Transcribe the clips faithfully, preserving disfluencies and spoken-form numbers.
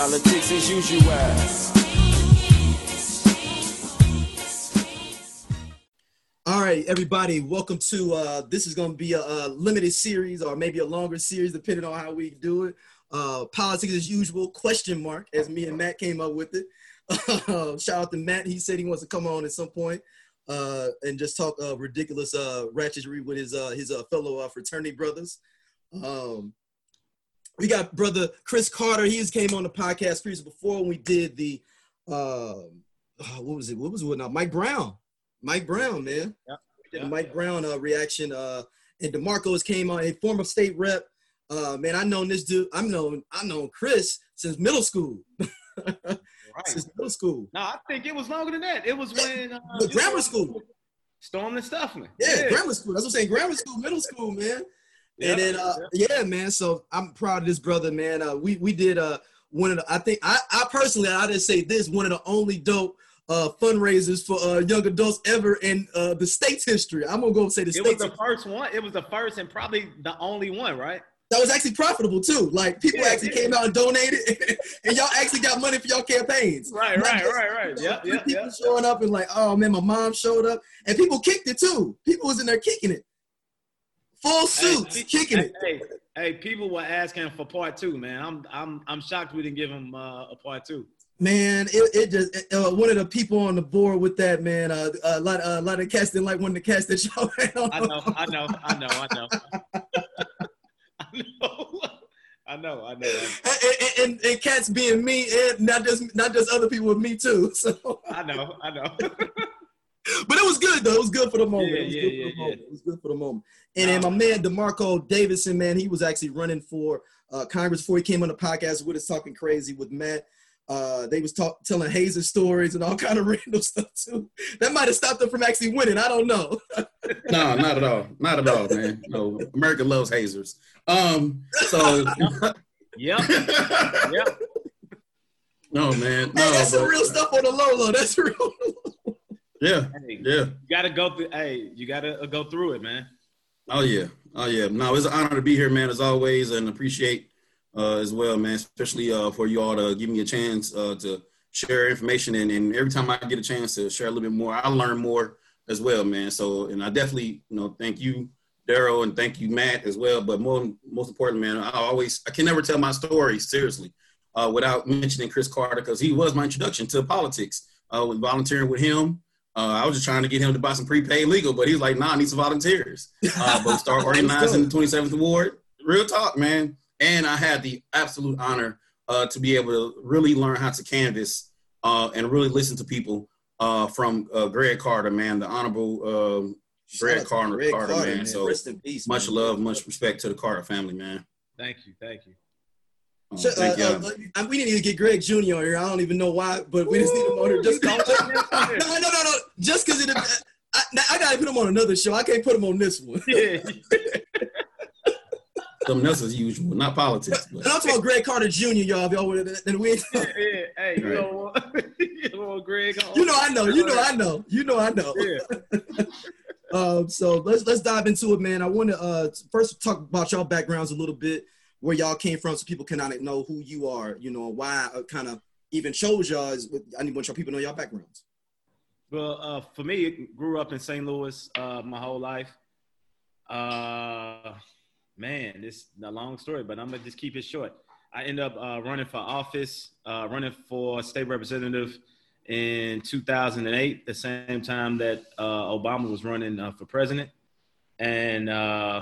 Politics as usual. All right, everybody, welcome to, uh, this is going to be a, a limited series or maybe a longer series, depending on how we do it. Uh, Politics as usual, question mark, as me and Matt came up with it. Uh, shout out to Matt. He said he wants to come on at some point uh, and just talk uh, ridiculous uh, ratchetry with his uh, his uh, fellow uh, fraternity brothers. Um, we got brother Chris Carter. He just came on the podcast previously before when we did the, uh, what was it? What was it now? Mike Brown. Mike Brown, man. Yeah. Yeah. Mike Brown uh, reaction. Uh, and DeMarcos came on, a former state rep. Uh, man, I known this dude. I've known I known Chris since middle school. Right. Since middle school. No, I think it was longer than that. It was when uh, the grammar school. Storm and Stuffman. Yeah, yeah, grammar school. That's what I'm saying. Grammar school, middle school, man. Yeah, and then uh, yeah. yeah, man. So I'm proud of this brother, man. Uh, we we did uh one of the. I think I I personally I just say this one of the only dope uh fundraisers for uh young adults ever in uh the state's history. I'm gonna go say the it state's was the first one. It was the first and probably the only one, right? That was actually profitable too. Like people yeah, actually yeah. came out and donated, and y'all actually got money for y'all campaigns. Right, Not right, just, right, right. You know, yeah, yeah, people yeah. showing up and like, oh man, my mom showed up, and people kicked it too. People was in there kicking it, full suits, hey, kicking hey, it. Hey, hey, people were asking for part two, man. I'm, I'm, I'm shocked we didn't give them uh, a part two. Man, it, it just it, uh, one of the people on the board with that, man. Uh, a lot, uh, a lot of cats didn't like one of the cats that y'all had on. I know, I know, I know, I know. I know, I know, I know. And, and, and cats being me, and not just not just other people with me too. So I know, I know. But it was good though. It was good for the moment. Yeah, it was yeah, good yeah, for the yeah. moment. It was good for the moment. And then my man DeMarco Davidson, man, he was actually running for uh, Congress before he came on the podcast with us talking crazy with Matt. Uh, they was talk, telling Hazer stories and all kind of random stuff too. That might have stopped them from actually winning. I don't know. No, not at all. Not at all, man. No, America loves hazers. Um, so yep, yep. No, man. No, hey, that's but, some real stuff on the low low. That's real. Yeah, hey, yeah. You gotta go through. Hey, you gotta go through it, man. Oh yeah, oh yeah. No, it's an honor to be here, man, as always, and appreciate uh, as well, man. Especially uh, for you all to give me a chance uh, to share information, and, and every time I get a chance to share a little bit more, I learn more as well, man. So, and I definitely, you know, thank you, Daryl, and thank you, Matt, as well. But more, most important, man, I always, I can never tell my story seriously uh, without mentioning Chris Carter, because he was my introduction to politics. Uh, with volunteering with him. Uh, I was just trying to get him to buy some prepaid legal, but he's like, nah, I need some volunteers. Uh, but we started organizing the twenty-seventh Ward. Real talk, man. And I had the absolute honor uh, to be able to really learn how to canvass uh, and really listen to people uh, from uh, Greg Carter, man, the Honorable um, Greg Carter, Greg Carter, Carter, man. man. So Rest in peace, much man. love, much respect to the Carter family, man. Thank you, thank you. Uh, So, thank uh, you. uh, we didn't need to get Greg Junior on here. I don't even know why, but we just need him on here just because. no, no, no, no. Just because it. I, I got to put him on another show. I can't put him on this one. Yeah. Something else as usual, not politics. But. And I'm talking about Greg Carter Junior, y'all. If y'all would, then we. yeah, yeah. Hey, you Right. don't want, you don't want Greg on. You know, I know. You know, I know. You know, I know. Yeah. um, so let's let's dive into it, man. I want to uh, first talk about y'all backgrounds a little bit, where y'all came from, so people can kind of know who you are. You know, why I kind of even chose y'all. Is I need to want y'all people to know y'all backgrounds. Well, uh, for me, grew up in Saint Louis uh, my whole life. Uh, man, this is a long story, but I'm gonna just keep it short. I ended up uh, running for office, uh, running for state representative in two thousand eight, the same time that uh, Obama was running uh, for president. And uh,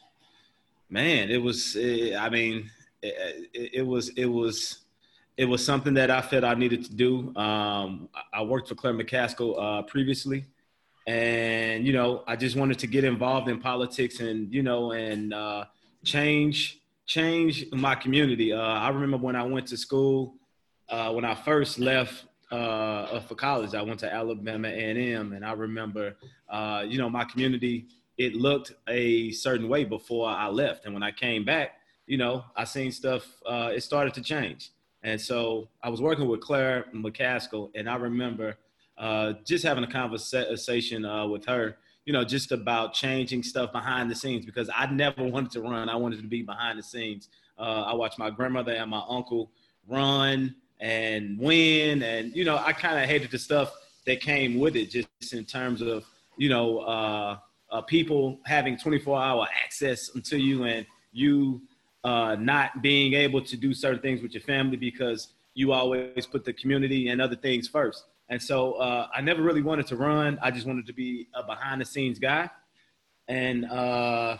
man, it was, it, I mean, it, it, it was, it was, it was something that I felt I needed to do. Um, I worked for Claire McCaskill uh, previously, and, you know, I just wanted to get involved in politics and, you know, and uh, change, change my community. Uh, I remember when I went to school, uh, when I first left uh, for college, I went to Alabama A and M, and I remember, uh, you know, my community, it looked a certain way before I left. And when I came back, you know, I seen stuff, uh, it started to change. And so I was working with Claire McCaskill, and I remember uh, just having a conversation uh, with her, you know, just about changing stuff behind the scenes, because I never wanted to run. I wanted to be behind the scenes. Uh, I watched my grandmother and my uncle run and win. And, you know, I kind of hated the stuff that came with it, just in terms of, you know, uh, uh, people having twenty-four hour access to you and you uh, not being able to do certain things with your family because you always put the community and other things first. And so uh, I never really wanted to run. I just wanted to be a behind the scenes guy. And uh,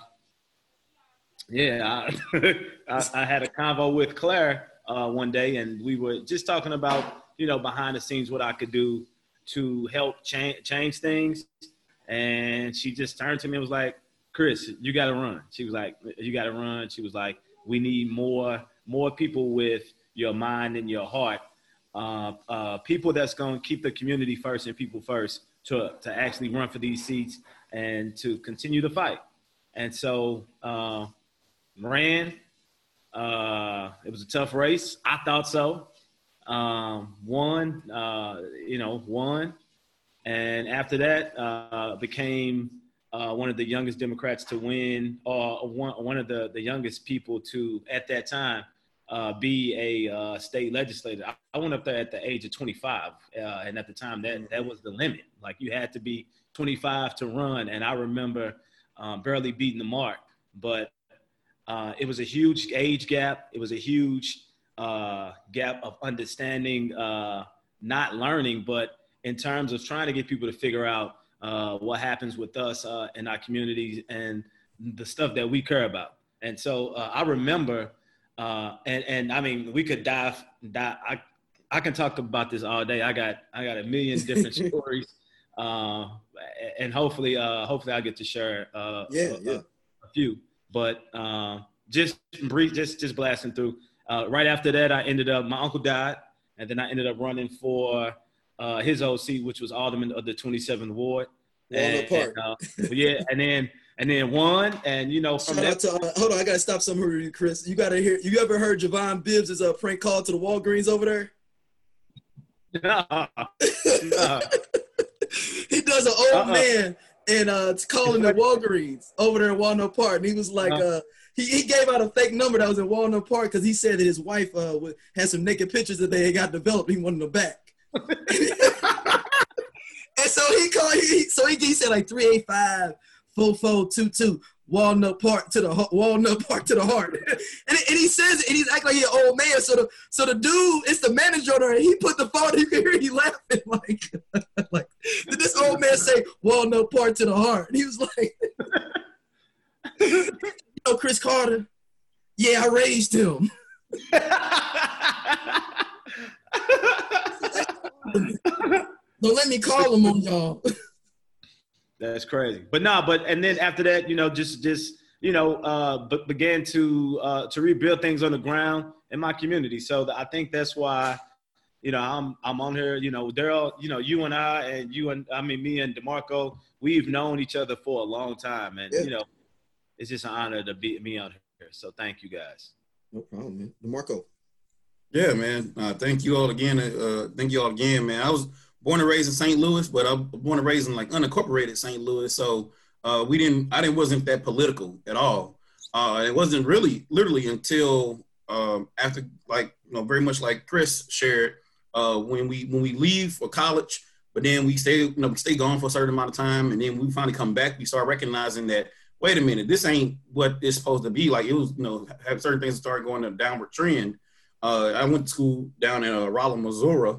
yeah, I, I, I had a convo with Claire uh, one day, and we were just talking about, you know, behind the scenes, what I could do to help change, change things. And she just turned to me and was like, Chris, you got to run. She was like, you got to run. She was like, we need more, more people with your mind and your heart. Uh, uh, people that's going to keep the community first and people first to, to actually run for these seats and to continue the fight. And so uh, ran. Uh, it was a tough race. I thought so. Um, won, uh, you know, won. And after that, uh, became uh, one of the youngest Democrats to win, or one, one of the, the youngest people to, at that time, uh, be a uh, state legislator. I, I went up there at the age of twenty-five. Uh, and at the time, that, that was the limit. Like, you had to be twenty-five to run. And I remember um, barely beating the mark. But uh, it was a huge age gap. It was a huge uh, gap of understanding, uh, not learning, but in terms of trying to get people to figure out uh, what happens with us uh, in our communities and the stuff that we care about. And so uh, I remember, uh, and, and I mean, we could dive, dive I, I can talk about this all day. I got, I got a million different stories uh, and hopefully, uh, hopefully I'll get to share uh, yeah, a, yeah. a, a few, but uh, just brief, just, just blasting through. Uh, right after that, I ended up, my uncle died, and then I ended up running for uh, his old seat, which was alderman of the twenty-seventh ward. Walnut And, Park. and, uh, yeah, and then and then won, and you know from Shout that. out to, uh, hold on, I gotta stop something here, Chris. You gotta hear. You ever heard Javon Bibbs' a uh, prank call to the Walgreens over there? Nah, nah. He does an old Uh-uh. man and uh, it's calling the Walgreens over there in Walnut Park, and he was like, Uh-huh. uh, he, he gave out a fake number that was in Walnut Park because he said that his wife uh, would, had some naked pictures that they had got developed. He wanted them back. And so he called, he, so he, he said like three eight five, four four two two, Walnut Park to the Walnut Park to the heart. and, and he says it, and he's acting like he's an old man. So the so the dude, it's the manager on there, and he put the phone, you can hear he laughing like, like did this old man say Walnut Park to the heart? And he was like, you know, Chris Carter, yeah, I raised him. Don't let me call him on y'all. That's crazy. But no, but and then after that, you know, just just you know, uh, but began to uh, to rebuild things on the ground in my community. So the, I think that's why, you know, I'm I'm on here. You know, Daryl, you know, you and I and you and I mean me and DeMarco, we've known each other for a long time, and yeah. you know, it's just an honor to be me on here. So thank you guys. No problem, man. DeMarco. Yeah, man. Uh, thank you all again. Uh, thank you all again, man. I was born and raised in Saint Louis, but I'm born and raised in like unincorporated Saint Louis. So uh, we didn't, I didn't, wasn't that political at all. Uh, it wasn't really, literally until um, after, like, you know, very much like Chris shared, uh, when we when we leave for college, but then we stay, you know, we stay gone for a certain amount of time, and then we finally come back. We start recognizing that, wait a minute, this ain't what it's supposed to be. Like, it was, you know, have certain things started going in a downward trend. Uh, I went to school down in uh, Rolla, Missouri,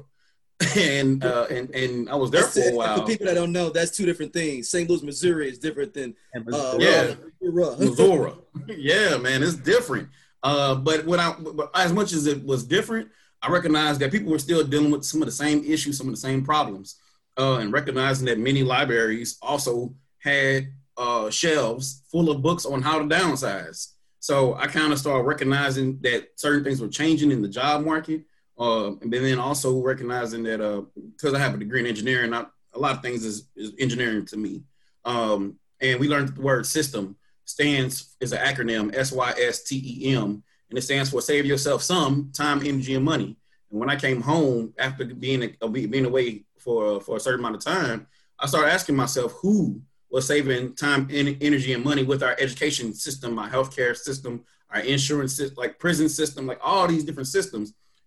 and uh, and and I was there That's for a it. while. For people that don't know, that's two different things. Saint Louis, Missouri is different than uh, yeah, Rolla, Missouri. Yeah, man, it's different. Uh, but when I, but as much as it was different, I recognized that people were still dealing with some of the same issues, some of the same problems, uh, and recognizing that many libraries also had uh, shelves full of books on how to downsize. So I kind of started recognizing that certain things were changing in the job market. Uh, and then also recognizing that because uh, I have a degree in engineering, not a lot of things is, is engineering to me. Um, and we learned the word system stands, is an acronym, S Y S T E M, and it stands for save yourself some time, energy, and money. And when I came home after being, uh, being away for, for a certain amount of time, I started asking myself who was saving time, energy, and money with our education system, our healthcare system, our insurance system, like prison system, like all these different systems.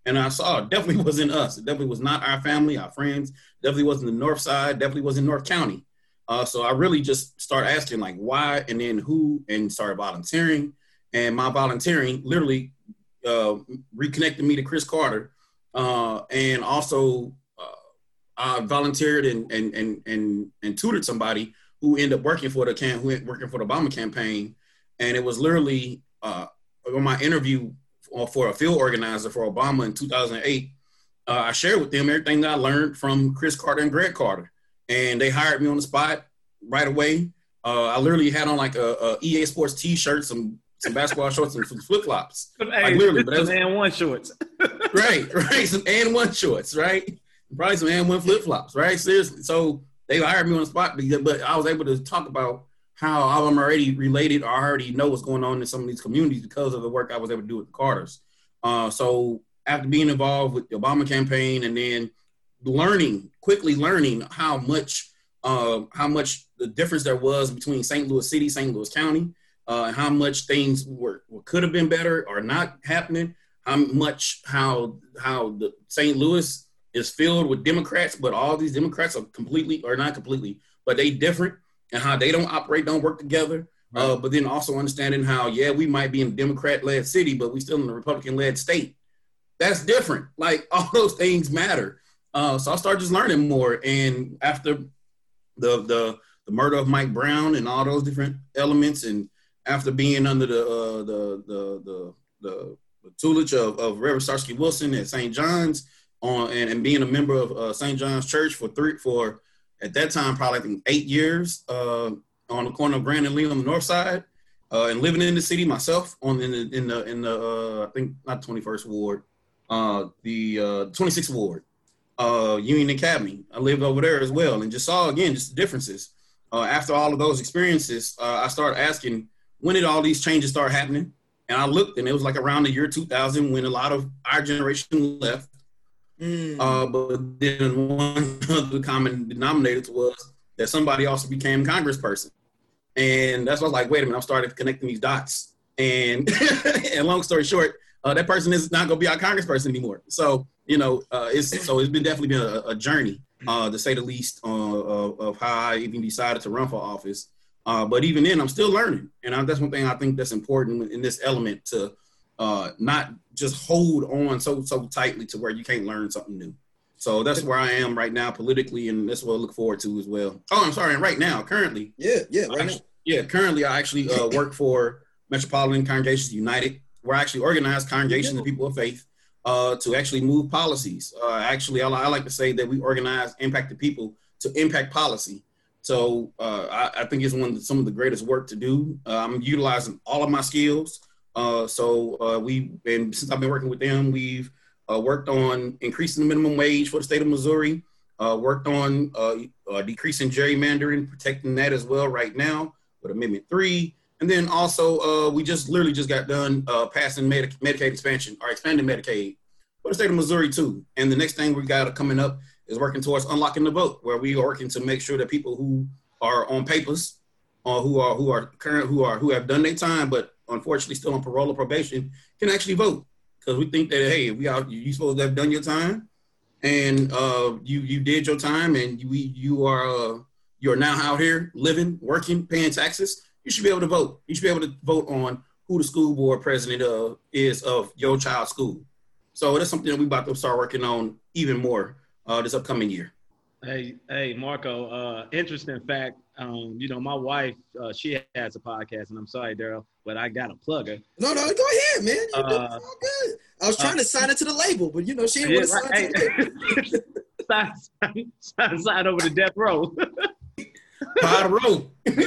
And I saw it definitely wasn't us. It definitely was not our family, our friends. Definitely wasn't the North Side. Definitely wasn't North County. Uh, so I really just started asking like why and then who, and started volunteering. And my volunteering literally uh, reconnected me to Chris Carter. Uh, and also uh, I volunteered and, and, and, and, and tutored somebody who ended up working for the cam- who ended up working for the Obama campaign. And it was literally uh, on my interview for a field organizer for Obama in two thousand eight, uh, I shared with them everything that I learned from Chris Carter and Greg Carter. And they hired me on the spot right away. Uh, I literally had on like a, a E A Sports t-shirt, some some basketball shorts, and some flip-flops. Hey, like literally, but that was, some and one shorts. right, right, some and one shorts, right? Probably some and one flip-flops, right? Seriously. So they hired me on the spot, but I was able to talk about how I'm already related or already know what's going on in some of these communities because of the work I was able to do with the Carters. Uh, so after being involved with the Obama campaign and then learning, quickly learning how much, uh, how much the difference there was between Saint Louis City, Saint Louis County, uh, and how much things were, were could have been better or not happening, how much, how, how the Saint Louis is filled with Democrats, but all these Democrats are completely, or not completely, but they different. And how they don't operate, don't work together. Right. Uh, but then also understanding how, yeah, we might be in a Democrat-led city, but we still in a Republican-led state. That's different. Like, all those things matter. Uh, so I started just learning more. And after the, the the murder of Mike Brown and all those different elements, and after being under the uh, the, the the the the tutelage of, of Reverend Starsky Wilson at Saint John's, on and, and being a member of uh, Saint John's Church for three for at that time, probably I think eight years uh, on the corner of Grand and Lee on the north side, uh, and living in the city myself on in the in the in the uh, I think not twenty-first ward, uh, the uh, twenty-sixth ward, uh, Union Academy. I lived over there as well, and just saw again just the differences. Uh, after all of those experiences, uh, I started asking, when did all these changes start happening? And I looked, and it was like around the year two thousand when a lot of our generation left. Mm. Uh, but then one of the common denominators was that somebody also became congressperson. And that's why I was like, wait a minute, I started connecting these dots. And, and long story short, uh, that person is not going to be our congressperson anymore. So, you know, uh, it's so it's been definitely been a, a journey, uh, to say the least, uh, of, of how I even decided to run for office. Uh, but even then, I'm still learning. And I, that's one thing I think that's important in this element, to uh, not just hold on so so tightly to where you can't learn something new. So that's where I am right now politically, and that's what I look forward to as well. Oh, I'm sorry. And right now, currently. Yeah, yeah, right actually, now. Yeah, currently I actually uh, work for Metropolitan Congregations United. We're actually organized congregations of people of faith uh, to actually move policies. Uh, actually, I, I like to say that we organize impacted people to impact policy. So uh, I, I think it's one of the, some of the greatest work to do. Uh, I'm utilizing all of my skills. Uh, so uh, we, and since I've been working with them, we've uh, worked on increasing the minimum wage for the state of Missouri, uh, worked on uh, uh, decreasing gerrymandering, protecting that as well right now with Amendment three. And then also uh, we just literally just got done uh, passing Medi- Medicaid expansion, or expanding Medicaid for the state of Missouri too. And the next thing we got coming up is working towards unlocking the vote, where we are working to make sure that people who are on papers, or who are who are current, who are who have done their time, but unfortunately still on parole or probation, can actually vote. Because we think that, hey, we are, you supposed to have done your time, and uh, you you did your time, and you you are uh, you are now out here living, working, paying taxes. You should be able to vote. You should be able to vote on who the school board president uh, is of your child's school. So that's something that we're about to start working on even more uh, this upcoming year. Hey, hey, Marco, uh, interesting fact. Um, you know, my wife, uh, she has a podcast, and I'm sorry, Daryl, but I got to plug her. No, no, go ahead, man. You're doing Uh, all good. I was trying uh, to sign it to the label, but, you know, she didn't yeah, want to sign right, it to the label. sign, sign, sign, sign over to Death Row. Pod row.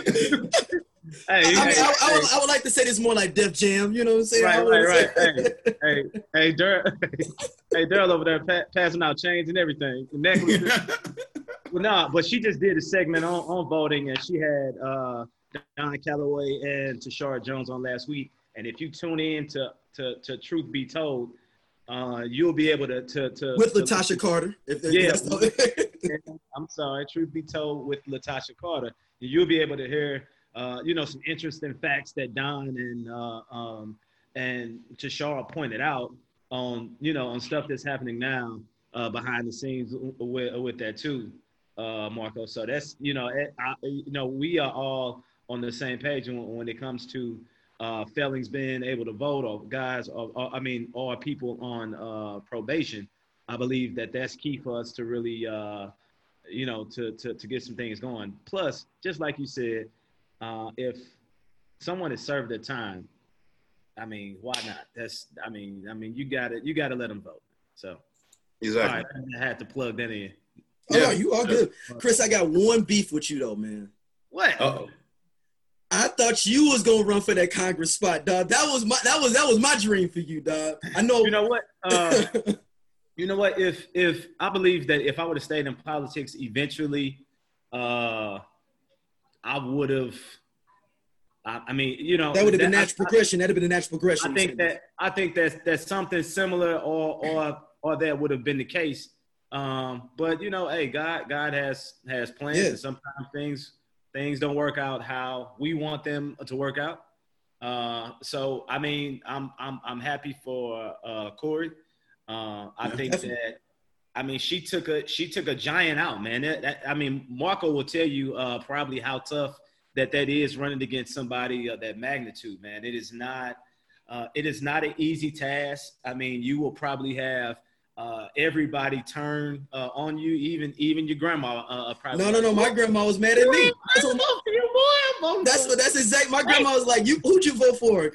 Hey, I, hey, mean, I, hey, I, would, I would like to say this more like Def Jam, you know what I'm saying? Right, right, right. Say. Hey, hey, hey, Daryl, hey, Daryl over there pa- passing out chains and everything, the necklaces. Well, no, but she just did a segment on, on voting, and she had uh, Don Calloway and Tashara Jones on last week. And if you tune in to to, to Truth Be Told, uh, you'll be able to to, to with to, Latasha Carter. If yeah, with, I'm sorry, Truth Be Told with Latasha Carter, you'll be able to hear. Uh, you know, some interesting facts that Don and uh, um, and Tashara pointed out. on you know on stuff that's happening now uh, behind the scenes with with that too, uh, Marco. So that's you know I, you know we are all on the same page when, when it comes to uh, felons being able to vote, or guys, or, or I mean, or people on uh, probation. I believe that that's key for us to really, uh, you know, to, to to get some things going. Plus, just like you said, uh, if someone has served their time, I mean, why not? That's, I mean, I mean, you got to you got to let them vote. So, exactly. All right, I had to plug that in. Oh, yeah. You all good, Chris. I got one beef with you though, man. What? Uh-oh. I thought you was gonna run for that Congress spot, dog. That was my that was that was my dream for you, dog. I know. You know what? Uh, you know what? If if I believe that if I would have stayed in politics, eventually, uh, I would have. I, I mean, you know, that would have been that, natural I, progression. That'd have been a natural progression. I think that I think that's that's something similar, or or or that would have been the case. Um, but you know, hey, God God has has plans, yeah. and sometimes things. Things don't work out how we want them to work out. Uh, so, I mean, I'm I'm I'm happy for uh, Corey. Uh, I yeah, think definitely. that, I mean, she took a she took a giant out, man. That, that, I mean, Marco will tell you uh, probably how tough that that is running against somebody of that magnitude, man. It is not uh, it is not an easy task. I mean, you will probably have. Uh, everybody turn uh, on you, even even your grandma. Uh, probably no, no, no. My grandma was mad at me. That's what, that's what. That's exactly. My grandma was like, "You, who'd you vote for?"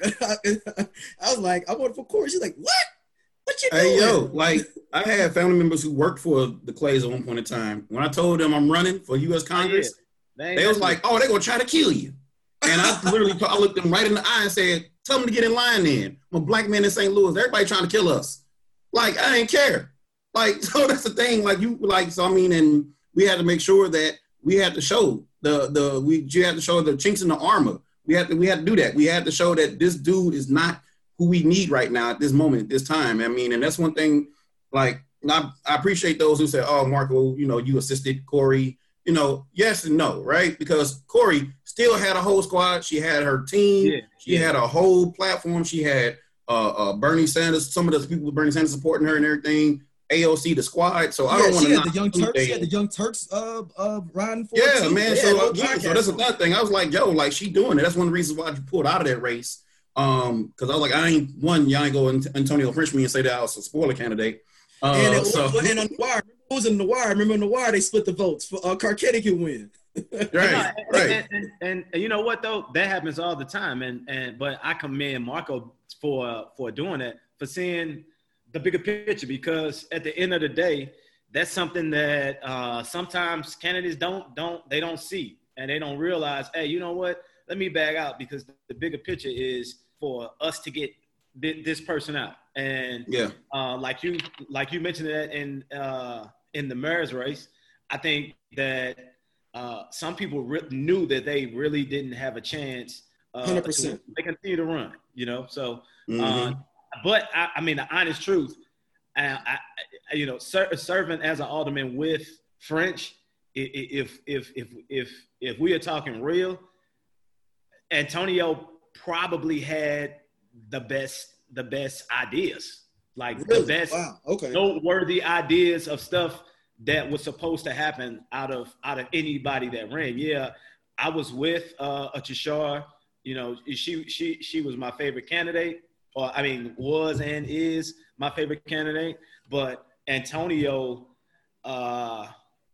I was like, "I voted for Corey." She's like, "What? What you doing?" Hey, yo, like I had family members who worked for the Clays at one point in time. When I told them I'm running for U S Congress, oh, yeah. they, they was like, "Oh, they're gonna try to kill you." And I literally, I looked them right in the eye and said, "Tell them to get in line. Then I'm a black man in Saint Louis. Everybody trying to kill us." Like, I didn't care. Like, so that's the thing. Like, you, like, so I mean, and we had to make sure that we had to show the, the, we, you had to show the chinks in the armor. We had to, we had to do that. We had to show that this dude is not who we need right now at this moment, at this time. I mean, and that's one thing, like, I, I appreciate those who say, oh, Marco, you know, you assisted Corey, you know, yes and no, right? Because Corey still had a whole squad. She had her team. Yeah, she yeah. had a whole platform. She had, Uh, uh, Bernie Sanders, some of those people with Bernie Sanders supporting her and everything, A O C, the squad. So I yeah, don't want to. She had the Young Turks. She had the Young Turks uh, uh, riding for Yeah, her man. So, uh, yeah, so that's another thing. I was like, yo, like she doing it. That's one of the reasons why I pulled out of that race. Um, because I was like, I ain't one. Y'all ain't go Antonio French me and say that I was a spoiler candidate. Uh, and it, so. and on the wire, it was in the wire. Remember on the wire, they split the votes for uh, Carcetti could win. right, and, right. And, and, and, and you know what though, that happens all the time. And and but I commend Marco for uh, for doing that, for seeing the bigger picture. Because at the end of the day, that's something that uh, sometimes candidates don't don't they don't see, and they don't realize. Hey, you know what? Let me back out, because the bigger picture is for us to get this person out. And yeah, uh, like you like you mentioned that in uh, in the mayor's race, I think that. Uh, some people re- knew that they really didn't have a chance. Uh, one hundred percent. To, they continue to run, you know. So, mm-hmm. uh, but I, I mean, the honest truth, I, I, you know, ser- serving as an alderman with French, if if if if if we are talking real, Antonio probably had the best the best ideas, like really? the best wow. okay. noteworthy ideas of stuff that was supposed to happen out of out of anybody that ran. Yeah, I was with uh, a Tashar. You know, she she she was my favorite candidate, or I mean, was and is my favorite candidate. But Antonio, uh,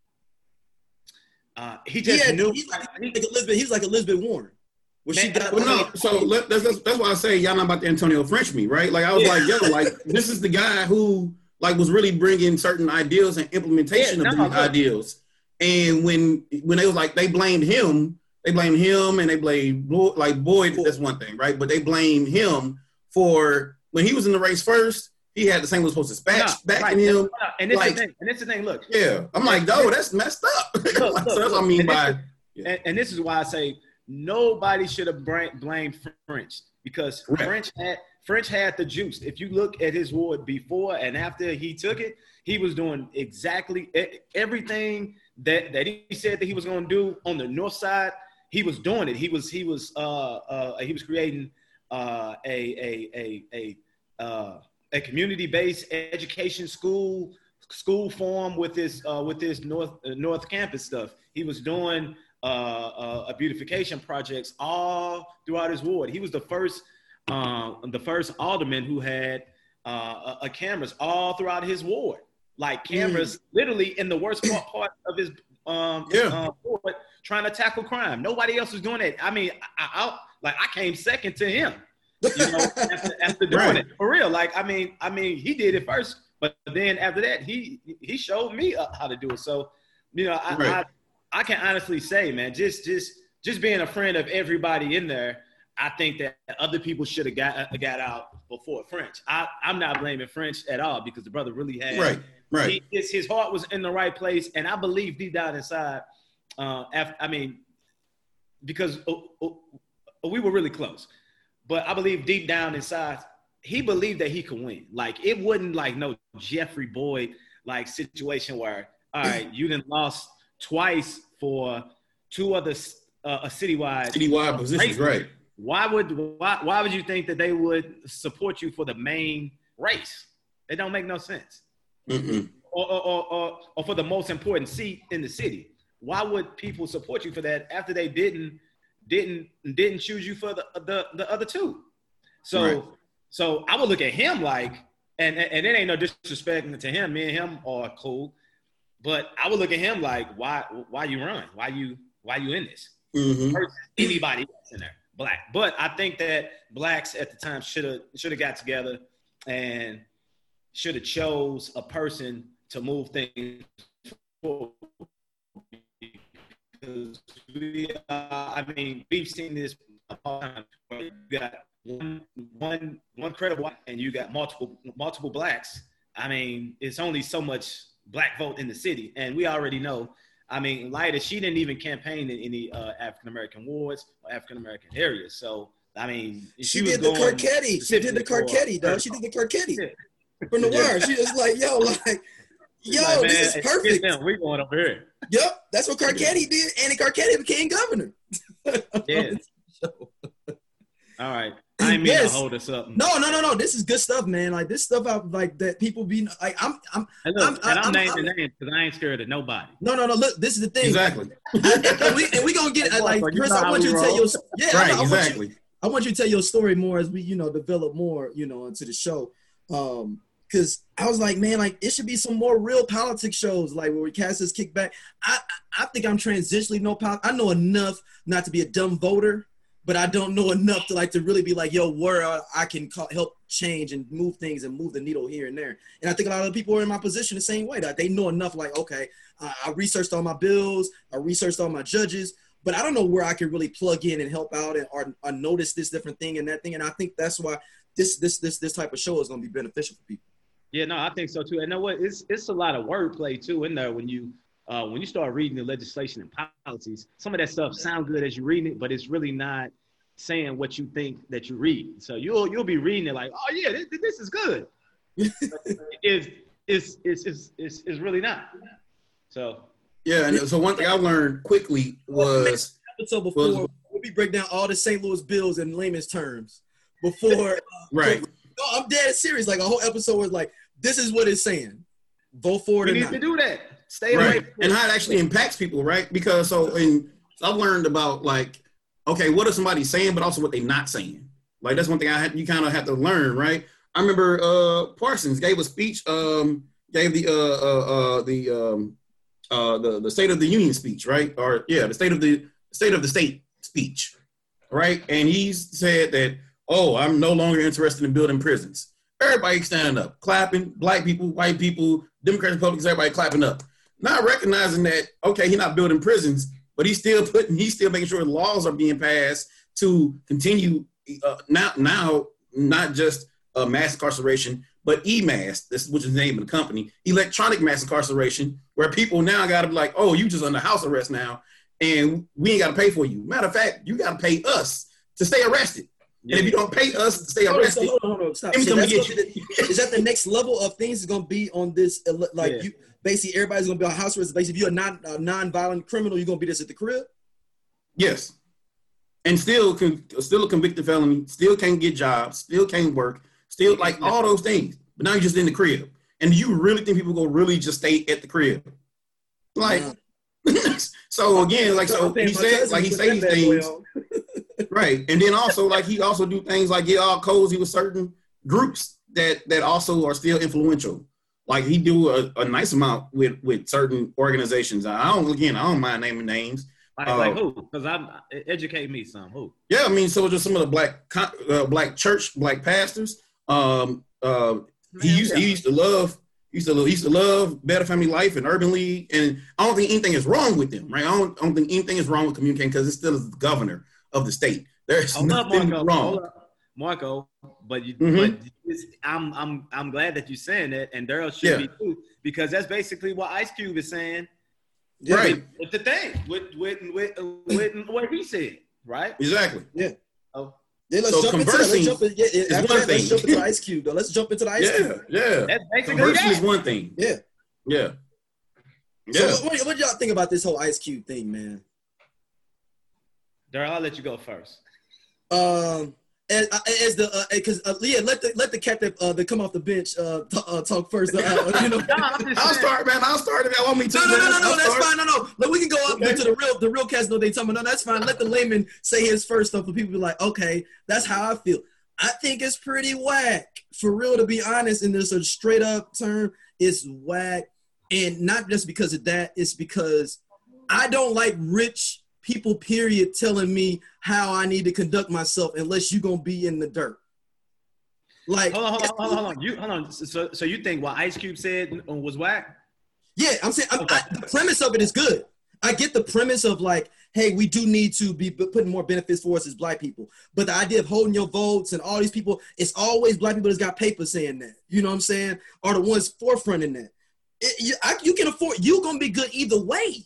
uh, he just he had, knew. He's like, like Elizabeth. He was like Elizabeth Warren. Well, she got well, no. So let, that's that's why I say y'all not about to Antonio French me, right? Like I was yeah. like, yo, like this is the guy who. Like was really bringing certain ideals and implementation yeah, of no, these ideals. And when when they was like, they blamed him, they blamed him and they blamed like Boyd, that's one thing, right? But they blamed him for when he was in the race first, he had the Saint Louis Post dispatch no, backing right. him. And this like, is the thing, and this is the thing, look. Yeah. I'm like, no, that's messed up. Look, look, like, so that's look, what I mean and by is, yeah. and, and this is why I say nobody should have blamed French, because Correct. French had French had the juice. If you look at his ward before and after he took it, he was doing exactly everything that, that he said that he was going to do on the north side. He was doing it. He was he was uh, uh, he was creating uh, a a a a uh, a community-based education school school form with this uh, with this North uh, North Campus stuff. He was doing uh, uh, a beautification projects all throughout his ward. He was the first uh, the first alderman who had uh, a, a cameras all throughout his ward, like cameras mm. literally in the worst part, part of his um, yeah. uh, ward, trying to tackle crime. Nobody else was doing that. I mean, I, I like I came second to him. You know, after, after doing right. it for real. Like, I mean, I mean, he did it first, but then after that, he he showed me uh, how to do it. So, you know, I, right. I I can honestly say, man, just just just being a friend of everybody in there, I think that other people should have got uh, got out before French. I I'm not blaming French at all because the brother really had right, right. He, his, his heart was in the right place, and I believe deep down inside, uh, after, I mean, because uh, uh, we were really close. But I believe deep down inside, he believed that he could win. Like, it wasn't like no Jeffrey Boyd like situation where, all right, you done lost twice for two other uh, a citywide citywide positions, right? Why would why why would you think that they would support you for the main race? It don't make no sense. Mm-mm. Or, or, or or for the most important seat in the city. Why would people support you for that after they didn't? didn't didn't choose you for the the, the other two? So right. so I would look at him like, and, and it ain't no disrespect to him. Me and him are cool, but I would look at him like, why why you run? Why you why you in this? Mm-hmm. Versus anybody else in there, black. But I think that blacks at the time should have should have got together and should have chose a person to move things forward. Because we, uh, I mean, we've seen this all the time. You got one, one, one credible, and you got multiple, multiple blacks. I mean, it's only so much black vote in the city, and we already know. I mean, Lyda, she didn't even campaign in any uh, African American wards or African American areas. So, I mean, she, she did the Carcetti. She did the Carcetti, though. She did the Carcetti from the wire. She was like, yo, like. Yo, like, this is perfect. We're going over here. Yep, that's what Carcetti did. Andy Carcetti became governor. Yeah. All right. I ain't mean yes. to hold us up. No, no, no, no. This is good stuff, man. Like this stuff, I like that people be like, I'm, I'm, and look, I'm, and I'm, I'm naming names because I ain't scared of nobody. No, no, no. Look, this is the thing. Exactly. and, and, we, and we gonna get it. Like, Chris, I want you to tell your, yeah, right, I, I exactly. Want you, I want you to tell your story more as we, you know, develop more, you know, into the show. Um, Because I was like, man, like it should be some more real politics shows, like where we cast this kickback. I I think I'm transitionally no politics. I know enough not to be a dumb voter, but I don't know enough to like to really be like, yo, where I can call, help change and move things and move the needle here and there. And I think a lot of people are in my position the same way. That they know enough, like, okay, uh, I researched all my bills, I researched all my judges, but I don't know where I can really plug in and help out and or, or notice this different thing and that thing. And I think that's why this this this this type of show is going to be beneficial for people. Yeah, no, I think so too. And you know what? It's it's a lot of wordplay too in there when you uh, when you start reading the legislation and policies. Some of that stuff sound good as you're reading it, but it's really not saying what you think that you read. So you'll you'll be reading it like, oh yeah, this, this is good. It's it's it's it's it's it's really not. So yeah, and so one thing I learned quickly was episode before was, we break down all the Saint Louis bills in layman's terms before uh, right. No, I'm dead serious. Like a whole episode was like, this is what it's saying. Vote for it. We need not. to do that. Stay right. away. And how it actually impacts people, right? Because so in I've learned about like, okay, what are somebody saying, but also what they're not saying. Like that's one thing I had you kind of have to learn, right? I remember uh, Parsons gave a speech, um, gave the uh, uh, uh, the um, uh, the the State of the Union speech, right? Or yeah, the State of the State of the State speech, right? And he said that. Oh, I'm no longer interested in building prisons. Everybody standing up, clapping, black people, white people, Democrats, Republicans, everybody clapping up. Not recognizing that, okay, he's not building prisons, but he's still putting, he's still making sure laws are being passed to continue uh, now, now, not just uh, mass incarceration, but E M A S, this, which is the name of the company, electronic mass incarceration, where people now got to be like, oh, you just under house arrest now, and we ain't got to pay for you. Matter of fact, you got to pay us to stay arrested. And if you don't pay us to stay arrested, hold on, hold on, stop. So get you. Is that the next level of things is going to be on this? Like yeah. you, basically, everybody's going to be on house arrest. Basically, if you're a non a non-violent criminal, you're going to be this at the crib. Yes, and still, still a convicted felony, still can't get jobs, still can't work, still like all those things. But now you're just in the crib. And do you really think people go really just stay at the crib? Like, yeah. So again, like, so he said, like he say these things, right? And then also, like, he also do things like get all cozy with certain groups that that also are still influential. Like he do a, a nice amount with with certain organizations. I don't, again, I don't mind naming names. Like, uh, like who? Because I'm educate me some. Who? Yeah, I mean, so just some of the black uh, black church, black pastors. Um, uh, Man, he used yeah. he used to love. He used to, he used to love Better Family Life and Urban League, and I don't think anything is wrong with them, right? I don't, I don't think anything is wrong with communicating because it's still the governor of the state. There's Hold nothing Marco. wrong, Marco. But, you, mm-hmm. but I'm I'm I'm glad that you're saying that, and Daryl should yeah. be too, because that's basically what Ice Cube is saying. Right. With the thing, with with with, with what he said, right? Exactly. Yeah. Oh. Yeah, let's, so jump into, let's jump in, yeah, yeah, is one that, thing. Let's jump into Ice Cube, though. Let's jump into the Ice yeah, Cube. Yeah, That's basically Conversing that. is one thing. Yeah. Yeah. Yeah. So what, what do y'all think about this whole Ice Cube thing, man? Daryl, I'll let you go first. Um, as, as the because uh, uh, Leah, let the let the cat that uh, that come off the bench uh, t- uh talk first. Uh, you know, I'll start, man. I'll start if y'all want me to. No, no, no, no, no. That's start. fine. No, no. Like, we can go up okay. to the real the real cats know they talking about. No, that's fine. Let the layman say his first stuff for people to be like, okay, that's how I feel. I think it's pretty whack. For real, to be honest, and there's a straight up term, it's whack. And not just because of that, it's because I don't like rich people, period, telling me how I need to conduct myself unless you're going to be in the dirt. Like, hold on, hold on, hold on, hold on. You, hold on. So, so you think what Ice Cube said was whack? Yeah, I'm saying I'm, I, the premise of it is good. I get the premise of like, hey, we do need to be putting more benefits for us as black people. But the idea of holding your votes and all these people, it's always black people that's got papers saying that. You know what I'm saying? Are the ones forefronting that. It, you, I, you can afford, you're going to be good either way.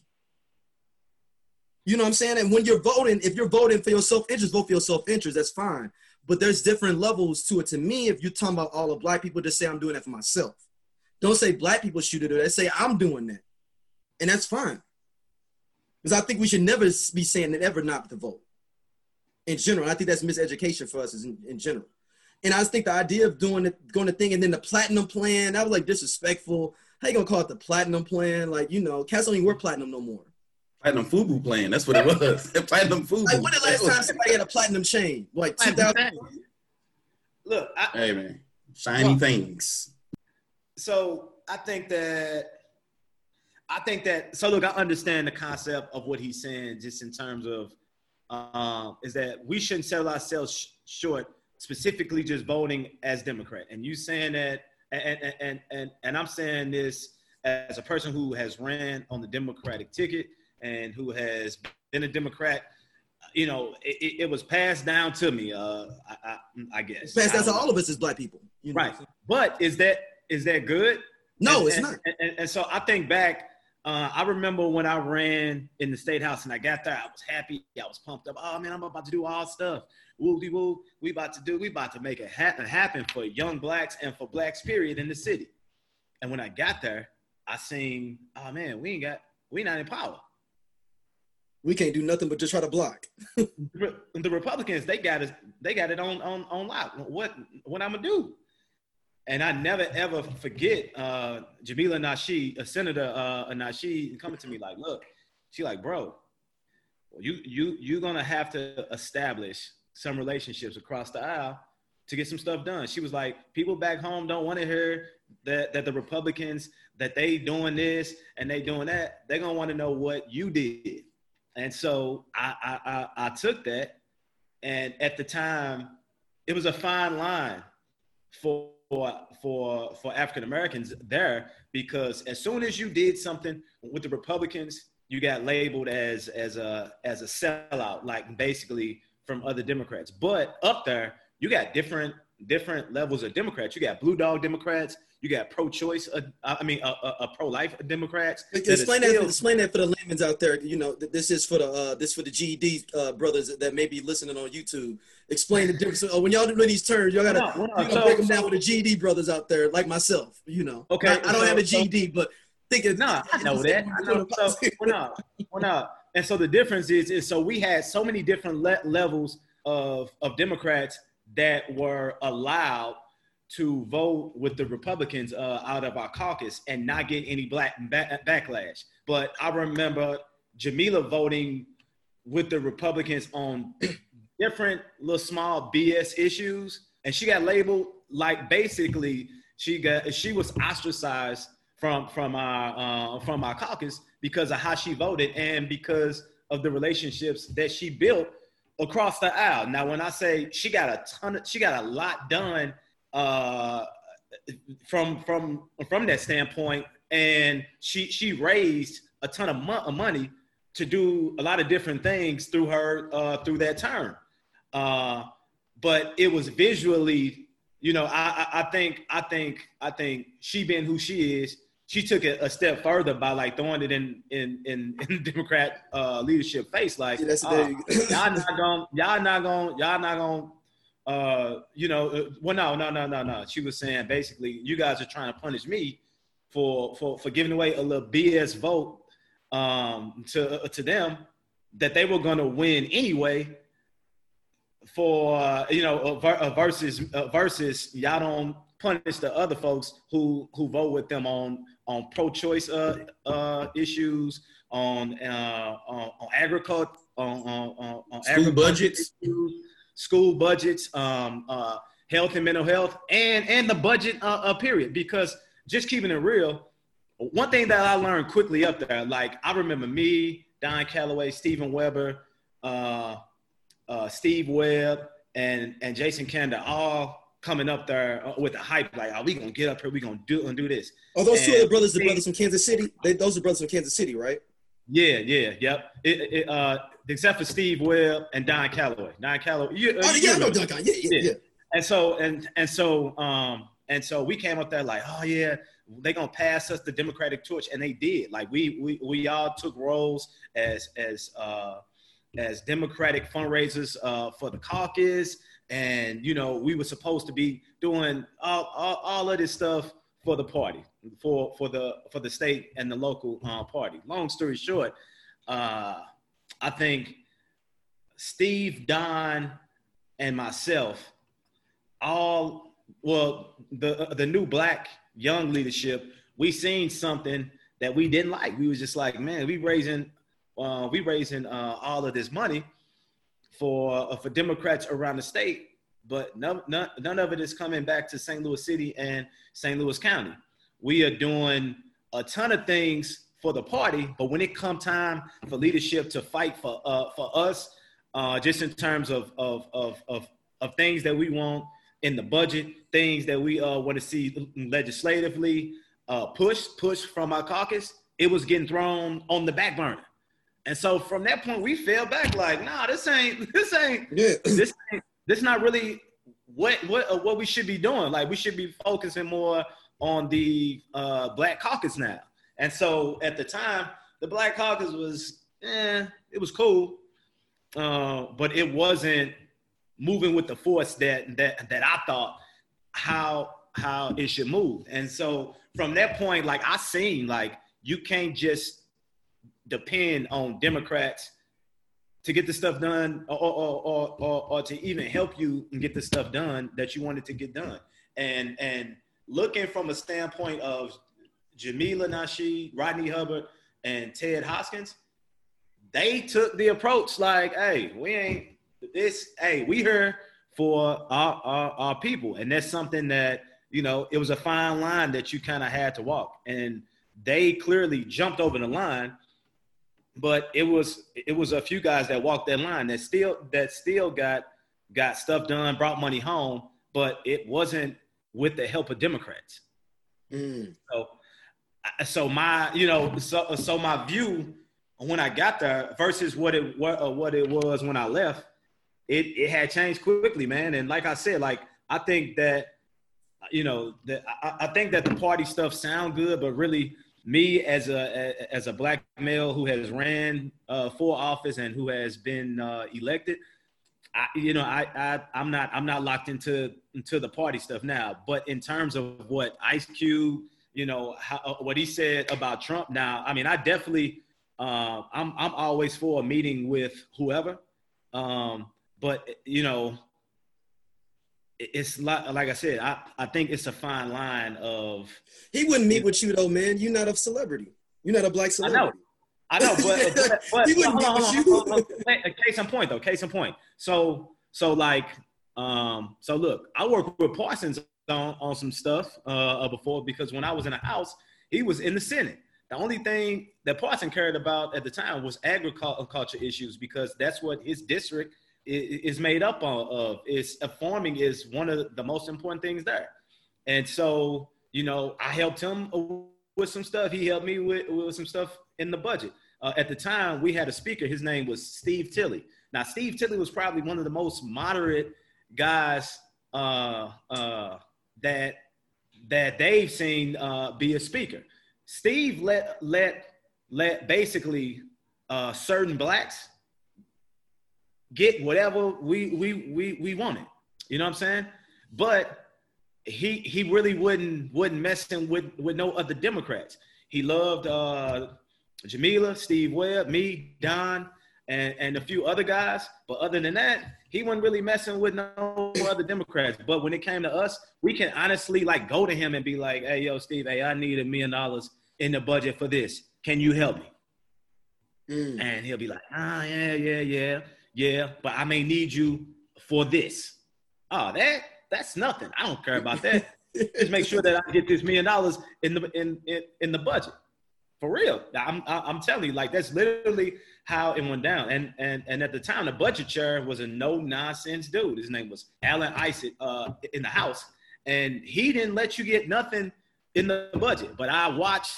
You know what I'm saying? And when you're voting, if you're voting for your self-interest, vote for your self-interest. That's fine. But there's different levels to it. To me, if you're talking about all the black people, just say I'm doing that for myself. Don't say black people should do that. Say I'm doing that. And that's fine. Because I think we should never be saying that ever not to vote in general. I think that's miseducation for us in, in general. And I just think the idea of doing it, going to thing, and then the platinum plan, that was like disrespectful. How you gonna call it the platinum plan? Like, you know, cats don't even wear platinum no more. Platinum FUBU plan. That's what it was. Platinum FUBU. Like, when the last time somebody had a platinum chain? Like two thousand. Look, I, hey man, shiny well, things. So I think that, I think that. So look, I understand the concept of what he's saying, just in terms of, um, is that we shouldn't sell ourselves sh- short, specifically just voting as Democrat. And you saying that, and and and and, and I'm saying this as a person who has ran on the Democratic ticket and who has been a Democrat. You know, it, it was passed down to me, uh, I, I, I guess. Passed down to all of us as black people. You know right. But is that is that good? No, and, it's and, not. And, and, and so I think back, uh, I remember when I ran in the State House and I got there, I was happy. I was pumped up. Oh, man, I'm about to do all stuff. Woo-de-woo. We about to do, we about to make it happen, happen for young blacks and for blacks, period, in the city. And when I got there, I seen, oh, man, we ain't got, we not in power. We can't do nothing but just try to block. The Republicans, they got it, they got it on on on lock. What what I'm gonna do? And I never ever forget uh, Jamila Nasheed, a Senator uh, Nasheed, coming to me like, look, she like, bro, you you you're gonna have to establish some relationships across the aisle to get some stuff done. She was like, people back home don't want to hear that that the Republicans, that they doing this and they doing that. They're gonna want to know what you did. And so I, I, I, I took that, and at the time, it was a fine line for for for African Americans there, because as soon as you did something with the Republicans, you got labeled as as a as a sellout, like basically from other Democrats. But up there, you got different different levels of Democrats. You got blue dog Democrats. You got pro-choice, uh, I mean, uh, uh, uh, pro-life Democrats. Explain that, still- explain that for the layman's out there. You know, this is for the uh, this for the G E D uh, brothers that may be listening on YouTube. Explain the difference. Uh, when y'all do these terms, y'all gotta, no, no, you gotta so, break them down so, with the G E D brothers out there, like myself. You know, okay. I, I don't so, have a G E D, but think it's no. I know that. I know. So, well, no, well, no. And so the difference is, is so we had so many different le- levels of of Democrats that were allowed to vote with the Republicans uh, out of our caucus and not get any black back- backlash. But I remember Jamila voting with the Republicans on different little small B S issues, and she got labeled like basically she got she was ostracized from from our uh, from our caucus because of how she voted and because of the relationships that she built across the aisle. Now, when I say she got a ton of, she got a lot done uh, from from from that standpoint, and she she raised a ton of, mo- of money to do a lot of different things through her uh, through that term. Uh, but it was visually, you know, I, I, I think I think I think she being who she is, she took it a step further by like throwing it in in in, in Democrat uh, leadership face, like Yeah, that's uh, there you go. y'all not gonna y'all not gonna y'all not gonna uh, you know uh, well no no no no no. She was saying basically you guys are trying to punish me for for for giving away a little B S vote um, to uh, to them that they were gonna win anyway. For uh, you know uh, ver- uh, versus uh, versus y'all don't punish the other folks who who vote with them on on pro-choice uh, uh, issues, on uh, on, on agriculture, on, on, on School budgets, issues, school budgets, um, uh, health and mental health, and and the budget uh, uh, period. Because just keeping it real, one thing that I learned quickly up there, like I remember me, Don Calloway, Stephen Weber, uh, uh, Steve Webb, and and Jason Kander all coming up there with the hype, like, "Are we gonna get up here? We gonna do and do this?" Oh, those and two other brothers, the brothers from Kansas City. They, those are brothers from Kansas City, right? Yeah, yeah, yep. It, it, uh, except for Steve Webb and Don Calloway. Don Calloway. You, Oh, you yeah, I know know. Don Calloway. Yeah, yeah, Yeah. yeah. And so and and so um and so we came up there like, oh yeah, they gonna pass us the Democratic torch, and they did. Like we we we all took roles as as uh as Democratic fundraisers uh for the caucus, and you know we were supposed to be doing all all, all of this stuff for the party, for for the for the state and the local uh, party. Long story short, uh, I think Steve, Don, and myself, all well, the the new black young leadership, we seen something that we didn't like. We was just like, man, we raising uh, we raising uh, all of this money for uh, for Democrats around the state, but none, none, none of it is coming back to Saint Louis City and Saint Louis County. We are doing a ton of things for the party, but when it come time for leadership to fight for uh, for us, uh, just in terms of of, of of of things that we want in the budget, things that we uh, want to see legislatively uh, push push from our caucus, it was getting thrown on the back burner. And so from that point, we fell back like, nah, this ain't this ain't Yeah. this ain't, this not really what what uh, what we should be doing. Like we should be focusing more on the uh, Black Caucus now. And so at the time, the Black Caucus was, eh, it was cool, uh, but it wasn't moving with the force that that that I thought how how it should move. And so from that point, like I seen, like you can't just depend on Democrats to get the stuff done, or or, or or or to even help you and get the stuff done that you wanted to get done. And and looking from a standpoint of Jamila Nasheed, Rodney Hubbard, and Ted Hoskins, they took the approach like, hey, we ain't this, hey, we here for our, our, our people. And that's something that, you know, it was a fine line that you kind of had to walk. And they clearly jumped over the line, but it was it was a few guys that walked that line that still that still got got stuff done, brought money home, but it wasn't with the help of Democrats. Mm. So so my, you know, so so my view when I got there versus what it what, uh, what it was when I left, it it had changed quickly, man. And like I said, like I think that, you know, that I, I think that the party stuff sound good, but really me as a as a black male who has ran uh, for office and who has been uh, elected, I, you know, I, I I'm not I'm not locked into into the party stuff now. But in terms of what Ice Cube, you know, how, what he said about Trump now, I mean, I definitely uh, I'm I'm always for a meeting with whoever, um, but you know, it's like, like I said, I, I think it's a fine line of. He wouldn't meet with you though, man. You're not a celebrity. You're not a black celebrity. I know, I know, but, but, but he wouldn't hold meet on, with hold on, you. hold on. Case in point, though. Case in point. So, so like, um, so look, I worked with Parsons on on some stuff uh, before because when I was in the House, he was in the Senate. The only thing that Parsons cared about at the time was agriculture issues because that's what his district is made up of. Is farming is one of the most important things there, and so you know I helped him with some stuff. He helped me with, with some stuff in the budget. Uh, at the time, we had a speaker. His name was Steve Tilley. Now, Steve Tilley was probably one of the most moderate guys uh, uh, that that they've seen uh, be a speaker. Steve let let let basically uh, certain blacks get whatever we we we we wanted. You know what I'm saying? But he he really wouldn't wouldn't messing with with no other Democrats. He loved uh, Jamila, Steve Webb, me, Don, and and a few other guys. But other than that, he wasn't really messing with no other Democrats. But when it came to us, we can honestly like go to him and be like, "Hey, yo, Steve, hey, I need a million dollars in the budget for this. Can you help me?" Mm. And he'll be like, "Ah, yeah, yeah, yeah." Yeah, but I may need you for this. Oh, that that's nothing. I don't care about that. Just make sure that I get this million dollars in the in, in in the budget. For real. I'm I'm telling you, like that's literally how it went down. And and and at the time, the budget chair was a no nonsense dude. His name was Alan Isaac uh, in the House, and he didn't let you get nothing in the budget. But I watched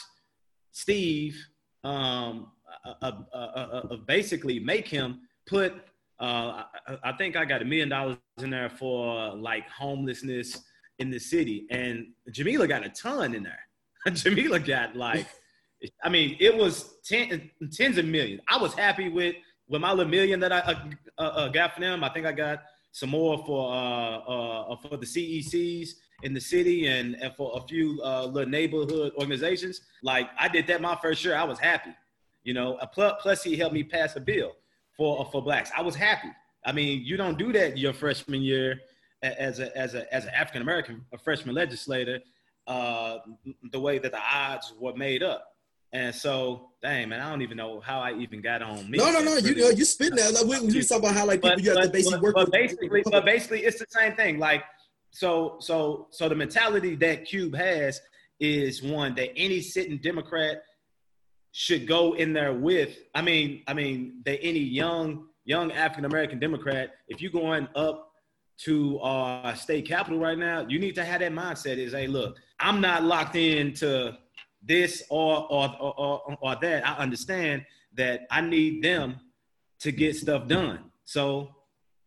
Steve um, uh, uh, uh, uh, uh, basically make him. Put, uh, I, I think I got a million dollars in there for like homelessness in the city. And Jamila got a ton in there. Jamila got like, I mean, it was ten, tens of millions. I was happy with, with my little million that I uh, uh, got for them. I think I got some more for uh, uh, for the C E Cs in the city and, and for a few uh, little neighborhood organizations. Like I did that my first year. I was happy, you know, plus, plus he helped me pass a bill. For for blacks, I was happy. I mean, you don't do that your freshman year as a as a as an African American, a freshman legislator, uh, the way that the odds were made up. And so, dang man, I don't even know how I even got on me. No, no, no, you know, you spitting that. Like, when you talk about how like people but, you have but, to basically but, work. But with basically, but basically, it's the same thing. Like, so so so the mentality that Cube has is one that any sitting Democrat should go in there with. I mean, I mean, that any young, young African-American Democrat, if you're going up to our state capitol right now, you need to have that mindset is, hey, look, I'm not locked into this or, or, or, or, or that. I understand that I need them to get stuff done. So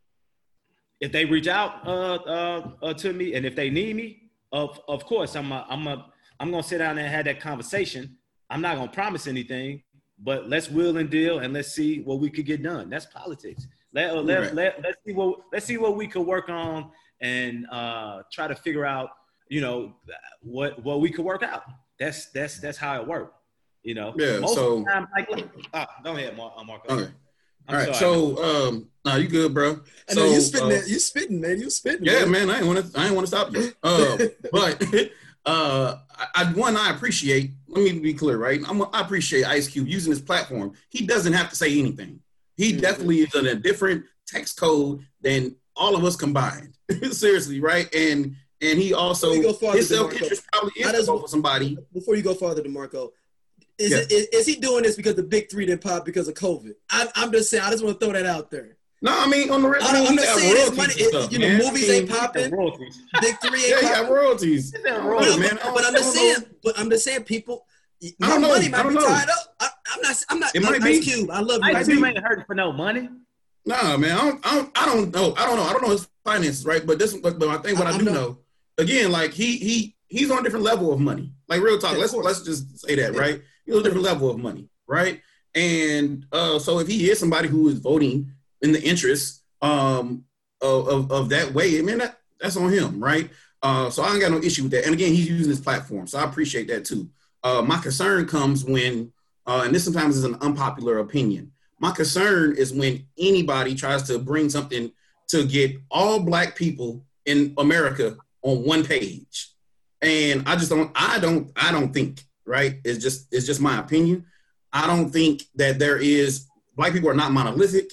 if they reach out uh, uh, uh, to me and if they need me, of, of course, I'm a, I'm a, I'm going to sit down and have that conversation. I'm not going to promise anything, but let's wheel and deal and let's see what we could get done. That's politics. Let, uh, let, right. let, let's see what, let's see what we could work on and uh, try to figure out, you know, what, what we could work out. That's, that's, that's how it worked, you know? Yeah. Most so, of the time, like, uh, go ahead, Mar- Marco. Okay. I'm All right. sorry, so, um, no, you good, bro. I so, know you spitting uh, that. You spitting, man. You spitting. Yeah, man. man. I ain't want to. I ain't want to stop you. Uh, but uh, I, I one I appreciate. Let me be clear, right? I'm, I appreciate Ice Cube using his platform. He doesn't have to say anything. He mm-hmm. definitely is in a different text code than all of us combined. Seriously, right? And and he also his self interest probably is to go for somebody. Before you go farther, DeMarco, is Yeah. it is, is he doing this because the big three didn't pop because of COVID? I, I'm just saying. I just want to throw that out there. No, I mean on the I don't, I'm just saying his money. It, stuff, you know, man. movies I mean, ain't popping. Big three ain't Yeah, you popping. got royalties. Yeah, But, man, but, but I'm just saying. But I'm just saying, people. I My don't know. money I might don't be know. tied up. I, I'm not. I'm not. It might Ice be. Cube. I love you. I Ice too Cube. ain't hurting for no money. Nah, man, I don't, I don't, I don't know. I don't know. I don't know his finances, right? But this, but, but I think what I, I do know. know, again, like he, he, he's on a different level of money. Like real talk. Yeah, of let's course. let's just say that, Yeah. right? He's on a different level of money, right? And uh, so if he is somebody who is voting in the interest um, of, of of that way, I mean that that's on him, right? Uh, so I ain't got no issue with that. And again, he's using his platform, so I appreciate that too. Uh, my concern comes when, uh, and this sometimes is an unpopular opinion. My concern is when anybody tries to bring something to get all black people in America on one page. And I just don't, I don't, I don't think, right? It's just, it's just my opinion. I don't think that there is, Black people are not monolithic.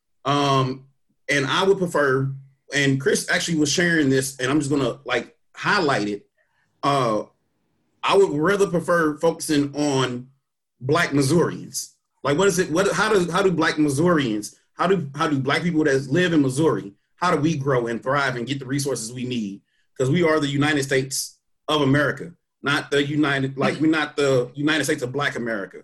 Um, and I would prefer, and Chris actually was sharing this, and I'm just gonna like highlight it. Uh, I would rather prefer focusing on Black Missourians. Like, what is it? What? How do how do Black Missourians? How do how do Black people that live in Missouri? How do we grow and thrive and get the resources we need? Because we are the United States of America, not the United. Like we're not the United States of Black America.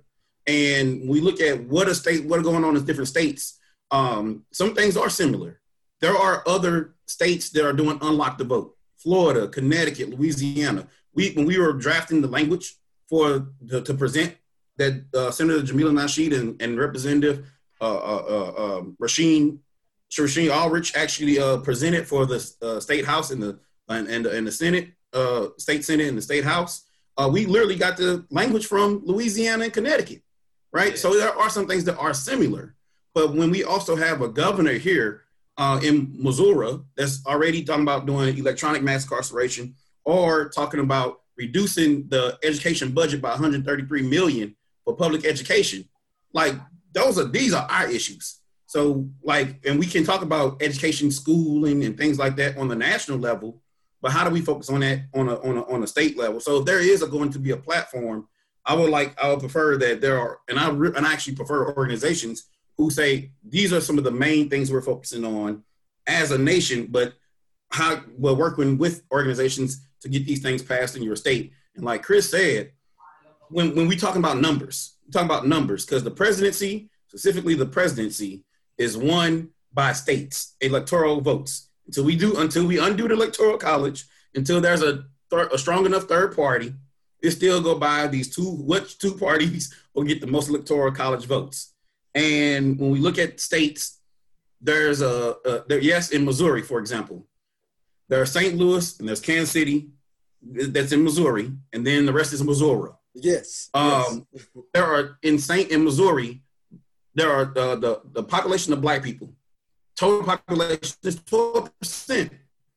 And we look at what a state, what are going on in different states. Um, some things are similar. There are other states that are doing unlock the vote. Florida, Connecticut, Louisiana. We when we were drafting the language for the, to present that uh, Senator Jamila Nasheed and, and Representative uh, uh, uh, uh, Rasheen Rasheen Aldrich actually uh, presented for the uh, State House and the and, and, and the Senate, uh, State Senate and the State House. Uh, we literally got the language from Louisiana and Connecticut, right? Yeah. So there are some things that are similar. But when we also have a governor here uh, in Missouri that's already talking about doing electronic mass incarceration or talking about reducing the education budget by one hundred thirty-three million dollars for public education, like those are, these are our issues. So like, and we can talk about education, schooling and things like that on the national level, but how do we focus on that on a, on a, on a state level? So if there is a, going to be a platform, I would like, I would prefer that there are, and I, re, and I actually prefer organizations who say, these are some of the main things we're focusing on as a nation, but how we're working with organizations to get these things passed in your state. And like Chris said, when, when we talking about numbers, we talking about numbers, because the presidency, specifically the presidency, is won by states, electoral votes. Until we do, until we undo the electoral college, until there's a, thir- a strong enough third party, it still go by these two, which two parties will get the most electoral college votes. And when we look at states, there's a, a there, yes, in Missouri, for example, there's Saint Louis and there's Kansas City, that's in Missouri, and then the rest is Missouri. Yes. Um, yes. There are in Saint in Missouri, there are the, the the population of Black people. Total population is twelve percent.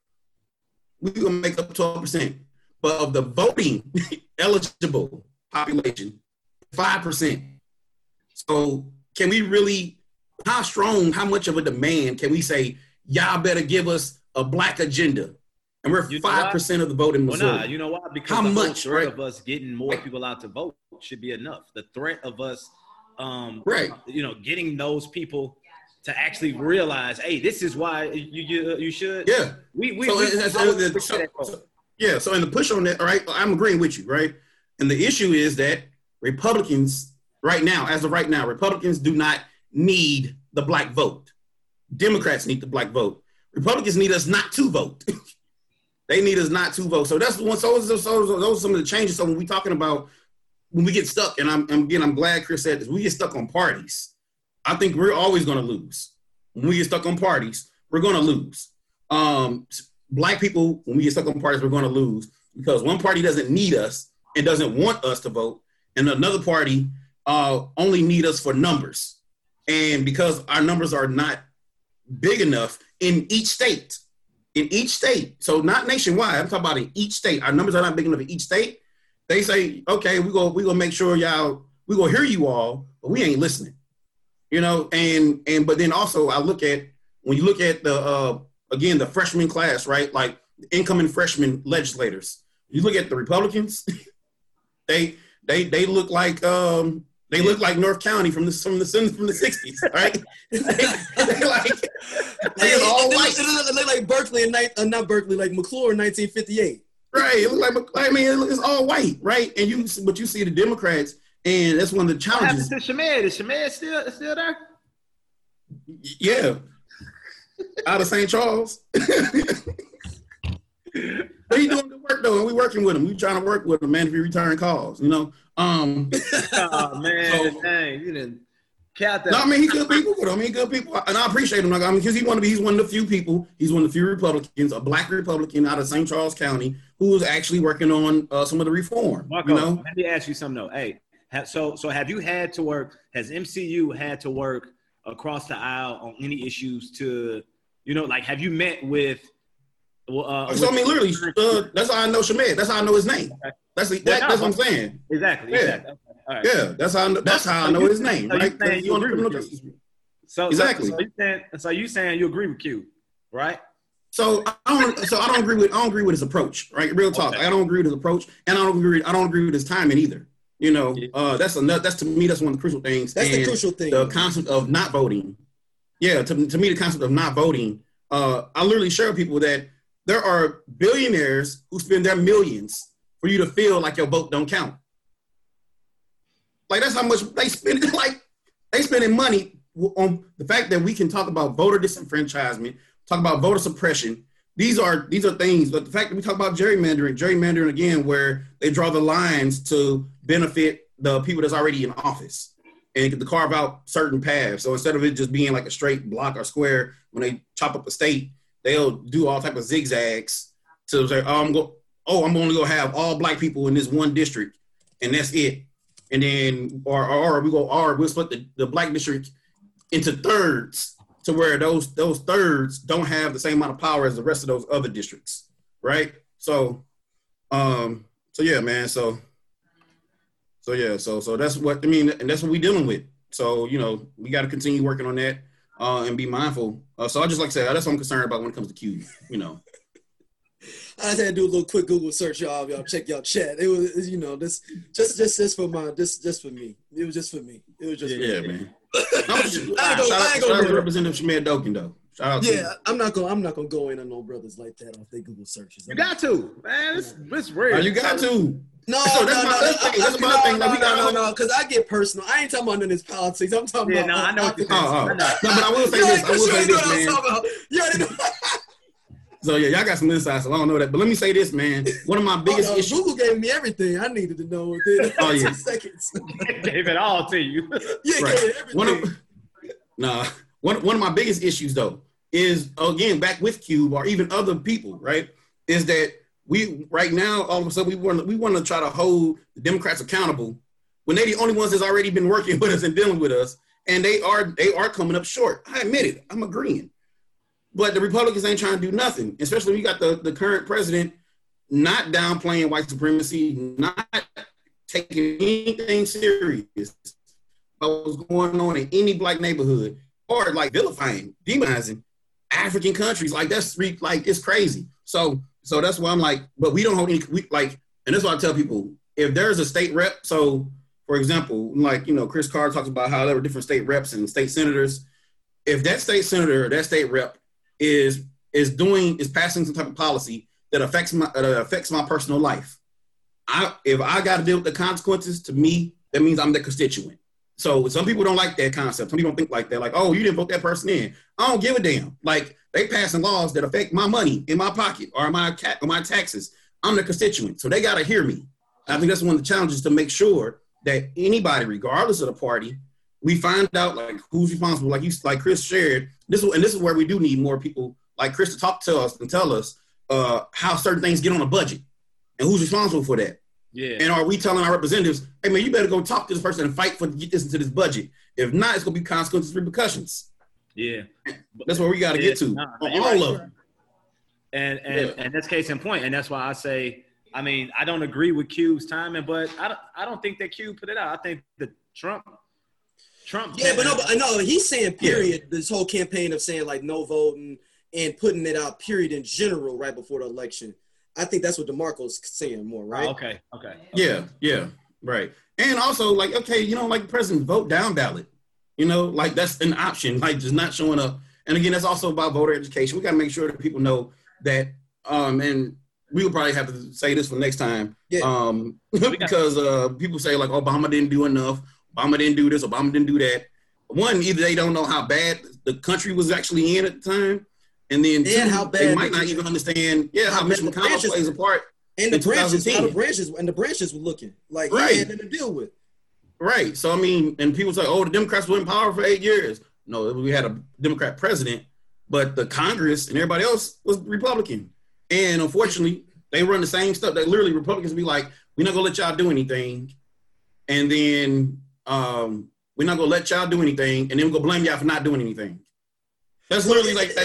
We're gonna make up twelve percent, but of the voting eligible population, five percent. So can we really? How strong? How much of a demand can we say? Y'all better give us a Black agenda. And we're five percent of the vote in Missouri. Well, nah, you know why? Because How the much, threat right? of us getting more people out to vote should be enough. The threat of us, um, right? You know, getting those people to actually realize, hey, this is why you you, you should. Yeah. We we. So, we so, so, so, so, yeah. So in the push on that, all right, I'm agreeing with you, right? And the issue is that Republicans, right now, as of right now, Republicans do not need the Black vote. Democrats need the Black vote. Republicans need us not to vote. They need us not to vote. So that's one. So those, so those are some of the changes. So when we're talking about when we get stuck, and I'm, I'm again, I'm glad Chris said this. We get stuck on parties. I think we're always going to lose. When we get stuck on parties, we're going to lose. Um, Black people, when we get stuck on parties, we're going to lose because one party doesn't need us and doesn't want us to vote, and another party uh, only need us for numbers. And because our numbers are not big enough in each state. In each state, so not nationwide, I'm talking about in each state. Our numbers are not big enough in each state. They say, okay, we go, we gonna make sure y'all, we gonna hear you all, but we ain't listening. You know, and and but then also I look at when you look at the uh, again the freshman class, right? Like the incoming freshman legislators. You look at the Republicans, they they they look like um they look like North County from the from the from the sixties, right? they, they like. They all white. It look like Berkeley and uh, not Berkeley, like McClure in nineteen fifty-eight. Right. It look like I mean it's all white, right? And you, but you see the Democrats, and that's one of the challenges. What happened to Shamed? Is Shamed still still there? Yeah, out of Saint Charles. But he doing good work though, and we working with him. We trying to work with him, man. If he return calls, you know. Um, oh man, so, dang, you didn't. Count that. No, I mean, he's good people. I mean, good people. And I appreciate him. Like, I mean, because he want to be, he's one of the few people, he's one of the few Republicans, a Black Republican out of Saint Charles County, who is actually working on uh, some of the reform. Marco, you know? Let me ask you something, though. Hey, have, so so have you had to work, has M C U had to work across the aisle on any issues to, you know, like, have you met with Well, uh, so I mean, literally, uh, that's how I know Shamed. That's how I know his name. Okay. That's the, that, that's what I'm saying. Exactly. Yeah. Exactly. All right. Yeah, that's how I know, that's how I So know you- his name. so you Right? saying you on the agree with criminal Q. justice. So Exactly. So, so you saying so you saying you agree with Q, right? So I don't. So I don't agree with. I don't agree with his approach. Right? Real talk. Okay. I don't agree with his approach, and I don't agree. I don't agree with his timing either. You know, Yeah. uh, that's another. That's to me. That's one of the crucial things. That's the And crucial thing. The concept of not voting. Yeah. To, to me, the concept of not voting. Uh, I literally share with people that there are billionaires who spend their millions for you to feel like your vote don't count. Like that's how much they spend. Like they spending money on the fact that we can talk about voter disenfranchisement, talk about voter suppression. These are these are things, but the fact that we talk about gerrymandering, gerrymandering again, where they draw the lines to benefit the people that's already in office and to carve out certain paths. So instead of it just being like a straight block or square, when they chop up a state, they'll do all type of zigzags to say, oh, I'm go, oh, I'm only gonna have all black people in this one district, and that's it. And then, or or, or we go, or we'll split the, the black district into thirds, to where those those thirds don't have the same amount of power as the rest of those other districts, right? So, um, so yeah, man. So, so yeah, so so that's what I mean, and that's what we're dealing with. So you know, we got to continue working on that uh, and be mindful. Uh, so I just like to say that's what I'm concerned about when it comes to Q. You know, I just had to do a little quick Google search, y'all. Y'all check y'all chat. It was, you know, this just just just for my just just for me. It was just for me. It was just yeah, for me. man. I ain't I ain't gonna, gonna- I ain't shout gonna out do to it. Representative Shamed Doken though. Shout out to Yeah, him. I'm not gonna I'm not gonna go in on no brothers like that off their Google searches. You got to, man. It's, it's real. Oh, you got to. No, So no, that's no, my no, other no, thing. That's no, my other thing. no, Like, we no, gotta no, know- no, because I get personal. I ain't talking about none of this politics. I'm talking Yeah, about. no, I know what you're saying. Oh, oh. I know. No, but I will say You this. already- I will you say already know this, what I'm man. talking about. You already know. So yeah, y'all got some insights. So I don't know that, but let me say this, man. One of my biggest Oh, no, issues. Google gave me everything I needed to know within Oh, yeah. two seconds. Gave it all to you. Yeah, Right. gave me everything. One of nah, one one of my biggest issues though is again back with Cube or even other people, right? Is that we right now all of a sudden we want we want to try to hold the Democrats accountable when they're the only ones that's already been working with us and dealing with us, and they are they are coming up short. I admit it. I'm agreeing. But the Republicans ain't trying to do nothing, especially when you got the, the current president not downplaying white supremacy, not taking anything serious about what's going on in any black neighborhood, or like vilifying, demonizing African countries. Like that's re- like it's crazy. So so that's why I'm like, but we don't hold any we, like, and that's why I tell people if there's a state rep. So for example, like you know, Chris Carr talks about how there were different state reps and state senators. If that state senator or that state rep is is doing is passing some type of policy that affects my uh, affects my personal life, I if I got to deal with the consequences, to me that means I'm the constituent. So some people don't like that concept. Some people don't think like that. Like, oh, you didn't vote that person in. I don't give a damn. Like they passing laws that affect my money in my pocket or my cat or my taxes. I'm the constituent, so they got to hear me. I think that's one of the challenges, to make sure that anybody, regardless of the party, we find out like who's responsible. Like you, like Chris shared this, and this is where we do need more people like Chris to talk to us and tell us uh, how certain things get on a budget and who's responsible for that. Yeah. And are we telling our representatives, hey man, you better go talk to this person and fight for to get this into this budget? If not, it's gonna be consequences, repercussions. Yeah. That's where we got to Yeah, get to. nah, On you're all right. of them. And and, Yeah. and that's case in point. And that's why I say, I mean, I don't agree with Cube's timing, but I don't I don't think that Cube put it out. I think that Trump Trump Yeah, but no, but no, he's saying period. This whole campaign of saying like no voting and putting it out period in general right before the election. I think that's what DeMarco's saying more, right? Oh, okay, okay. Yeah, yeah, right. And also, like, okay, you know, like the president vote down ballot. You know, like that's an option, like just not showing up. And again, that's also about voter education. We got to make sure that people know that. Um, and we will probably have to say this for next time. Yeah. Um, because uh, people say like Obama didn't do enough, Obama didn't do this, Obama didn't do that. One, either they don't know how bad the country was actually in at the time, and then And two, how bad they might the- not even understand, yeah, how how Mitch bad the McConnell branches- plays a part. And the in branches, how the twenty ten. branches, and the branches were looking like Right. he had nothing to deal with. Right. So, I mean, and people say, oh, the Democrats were in power for eight years. No, we had a Democrat president, but the Congress and everybody else was Republican. And unfortunately, they run the same stuff. They literally, Republicans be like, we're not going to let y'all do anything. And then um, we're not going to let y'all do anything. And then we're going to blame y'all for not doing anything. That's literally like that.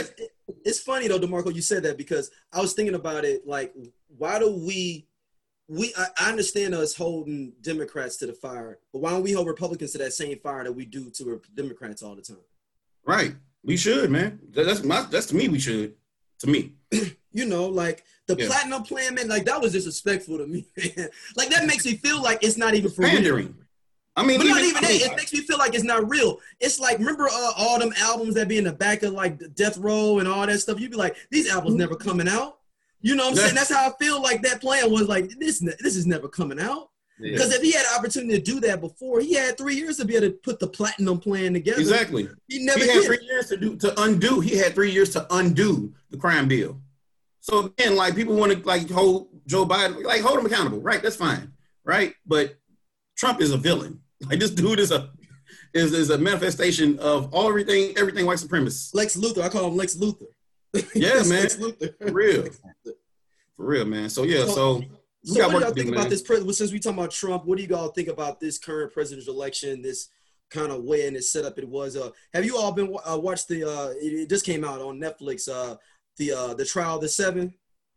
It's funny though, DeMarco, you said that because I was thinking about it. Like, why do we, we, I, I understand us holding Democrats to the fire, but why don't we hold Republicans to that same fire that we do to Democrats all the time? Right. We should, man. That's my, that's to me, we should. To me. You know, like the yeah. platinum plan, man, like that was disrespectful to me, man. Like that makes me feel like it's not even for pandering. Real. I mean, but even, not even that. It makes me feel like it's not real. It's like, remember uh, all them albums that be in the back of like Death Row and all that stuff? You'd be like, these albums never coming out. You know what I'm saying? That's how I feel like that plan was like, this This is never coming out. Because yeah. if he had an opportunity to do that before, he had three years to be able to put the platinum plan together. Exactly. He never he had did. three years to do to undo. He had three years to undo the crime bill. So again, like people want to like hold Joe Biden, like hold him accountable, right? That's fine, right? But Trump is a villain. Like this dude is a is, is a manifestation of all everything, everything white supremacists. Lex Luthor. I call him Lex Luthor. Yeah, man. Lex Luthor. For real. For real, man. So yeah, so, so So what do y'all think do, about man. this? Pre- since we talking about Trump, what do you all think about this current presidential election? This kind of way and this setup it was. Uh, have you all been uh, watched the? Uh, it, it just came out on Netflix. Uh, the uh, the trial of the seven.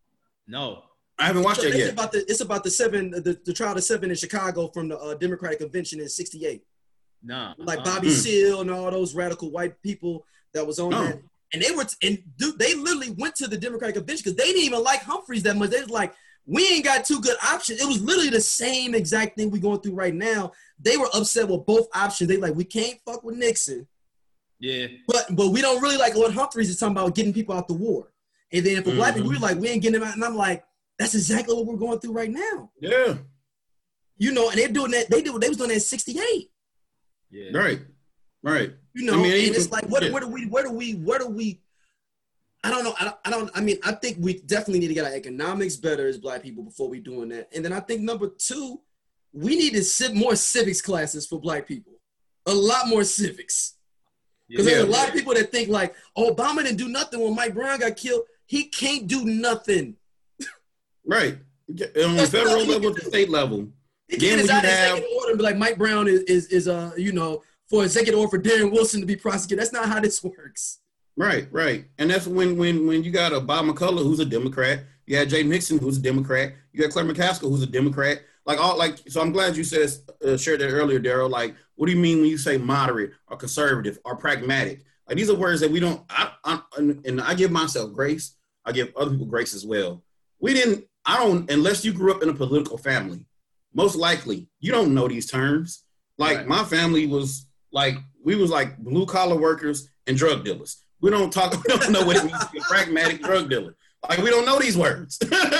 No, I haven't watched so it yet. It's about the it's about the seven the, the trial of the seven in Chicago from the uh, Democratic Convention in sixty-eight. No, like uh, Bobby mm. Seale and all those radical white people that was on no. that, and they were and dude, they literally went to the Democratic Convention because they didn't even like Humphreys that much. They was like, we ain't got two good options. It was literally the same exact thing we going through right now. They were upset with both options. They like, we can't fuck with Nixon. Yeah. But but we don't really like what Humphreys is talking about, getting people out the war. And then for mm-hmm. black people, we were like, we ain't getting them out. And I'm like, that's exactly what we're going through right now. Yeah. You know, and they're doing that. They did. They was doing that in sixty-eight. Yeah. Right. Right. You know, I mean, and even, it's like, what, yeah. where do we, where do we, where do we, I don't know. I don't, I don't, I mean, I think we definitely need to get our economics better as black people before we doing that. And then I think number two, we need to sit more civics classes for black people. A lot more civics. Because yeah. there's a lot of people that think like, oh, Obama didn't do nothing when Mike Brown got killed. He can't do nothing. Right. On the federal level, to state level. He can't decide executive order and be like, Mike Brown is, is, is uh, you know, for executive order for Darren Wilson to be prosecuted. That's not how this works. Right, right. And that's when when when you got a Bob McCullough, who's a Democrat. You had Jay Nixon, who's a Democrat. You got Claire McCaskill, who's a Democrat. Like all like, so I'm glad you said uh, shared that earlier, Daryl. Like, what do you mean when you say moderate or conservative or pragmatic? Like these are words that we don't. I, I and I give myself grace. I give other people grace as well. We didn't. I don't unless you grew up in a political family. Most likely, you don't know these terms. Like right. my family was like we was like blue collar workers and drug dealers. We don't talk. We don't know what it means to be a pragmatic drug dealer. Like we don't know these words.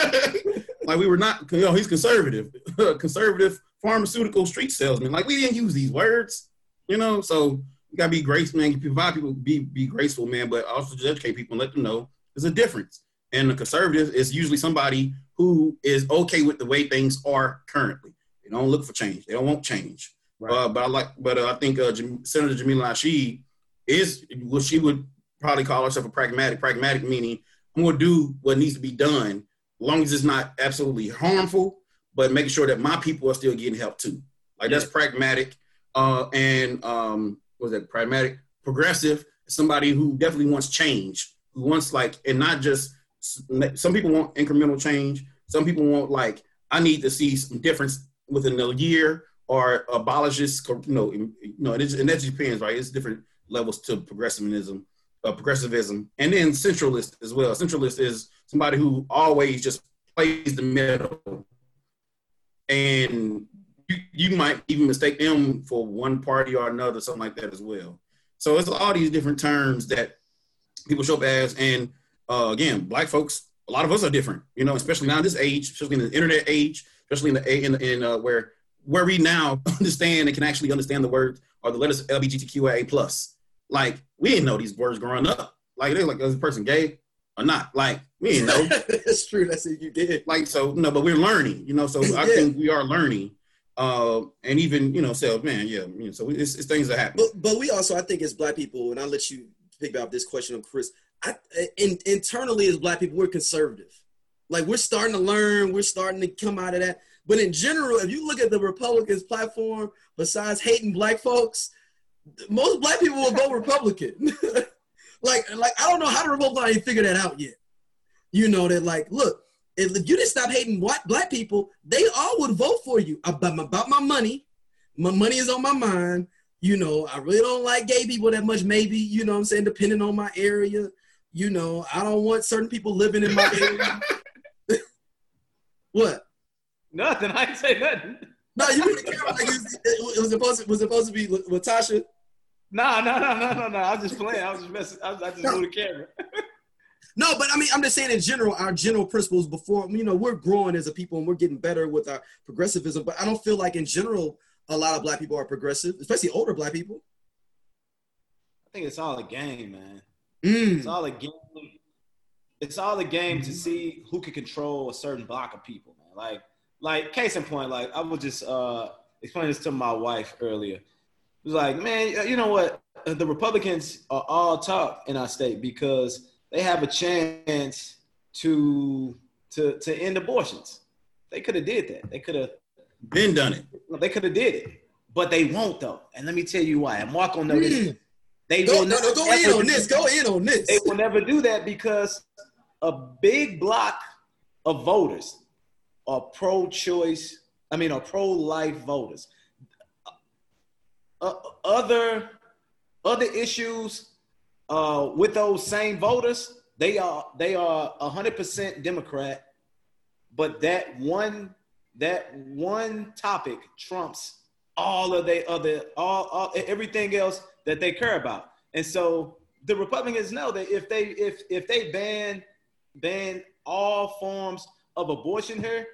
Like we were not. You know, he's conservative, conservative pharmaceutical street salesman. Like we didn't use these words. You know, so you gotta be graceful, man. Provide people be be graceful, man. But also just educate people and let them know there's a difference. And the conservative is usually somebody who is okay with the way things are currently. They don't look for change. They don't want change. Right. Uh, but I like. But uh, I think uh, Senator Jamila Nasheed is what she would probably call herself a pragmatic. Pragmatic meaning I'm going to do what needs to be done, as long as it's not absolutely harmful, but making sure that my people are still getting help too. Like yeah. that's pragmatic. Uh, and um, what was that? Pragmatic, progressive. Somebody who definitely wants change, who wants like, and not just. Some people want incremental change. Some people want like, I need to see some difference within a year or abolish this. You know, you know, and, and that just depends, right? It's different levels to progressivism. Uh, progressivism, and then centralist as well. Centralist is somebody who always just plays the middle, and you, you might even mistake them for one party or another, something like that as well. So it's all these different terms that people show up as, and uh, again, black folks, a lot of us are different, you know, especially now in this age, especially in the internet age, especially in the in, in uh, where where we now understand and can actually understand the words or the letters L G B T Q I A plus. Like, we didn't know these words growing up. Like, they're like, is this person gay or not? Like, we didn't know. That's true. That's what you did. Like, so, no, but we're learning, you know, so I yeah. think we are learning. Uh, and even, you know, so, man, yeah, you know, so it's, it's things that happen. But, but we also, I think as black people, and I'll let you pick up this question of Chris, I, in, internally as black people, we're conservative. Like, we're starting to learn. We're starting to come out of that. But in general, if you look at the Republicans' platform, besides hating black folks, most black people will go Republican. like, like I don't know how the Republicans ain't figured that out yet. You know that, like, look, if you didn't stop hating white black people, they all would vote for you. About, about my money, my money is on my mind. You know, I really don't like gay people that much. Maybe, you know what I'm saying, depending on my area. You know, I don't want certain people living in my area. What? Nothing. I didn't say nothing. No, you really care. Like, it, it was supposed to, was supposed to be with, with Tasha. No, no, no, no, no, no. I was just playing. I was just messing. I, was, I just no. moved the camera. No, but I mean, I'm just saying in general, our general principles before, you know, we're growing as a people and we're getting better with our progressivism. But I don't feel like in general, a lot of black people are progressive, especially older black people. I think it's all a game, man. Mm. It's all a game. It's all a game to see who can control a certain block of people, man. Like, like case in point, like I was just uh, explaining this to my wife earlier. It was like, man, you know what? The Republicans are all talk in our state because they have a chance to to to end abortions. They could have did that. They could have been done it. They could have did it, but they won't though. And let me tell you why. And Mark will know this. Mm. They go, will no, no, go in on this. Go in on this. They will never do that because a big block of voters are pro-choice. I mean, are pro-life voters. Uh, other other issues uh, with those same voters, they are they are a hundred percent Democrat, but that one that one topic trumps all of the other all, all everything else that they care about. And so the Republicans know that if they if if they ban ban all forms of abortion here,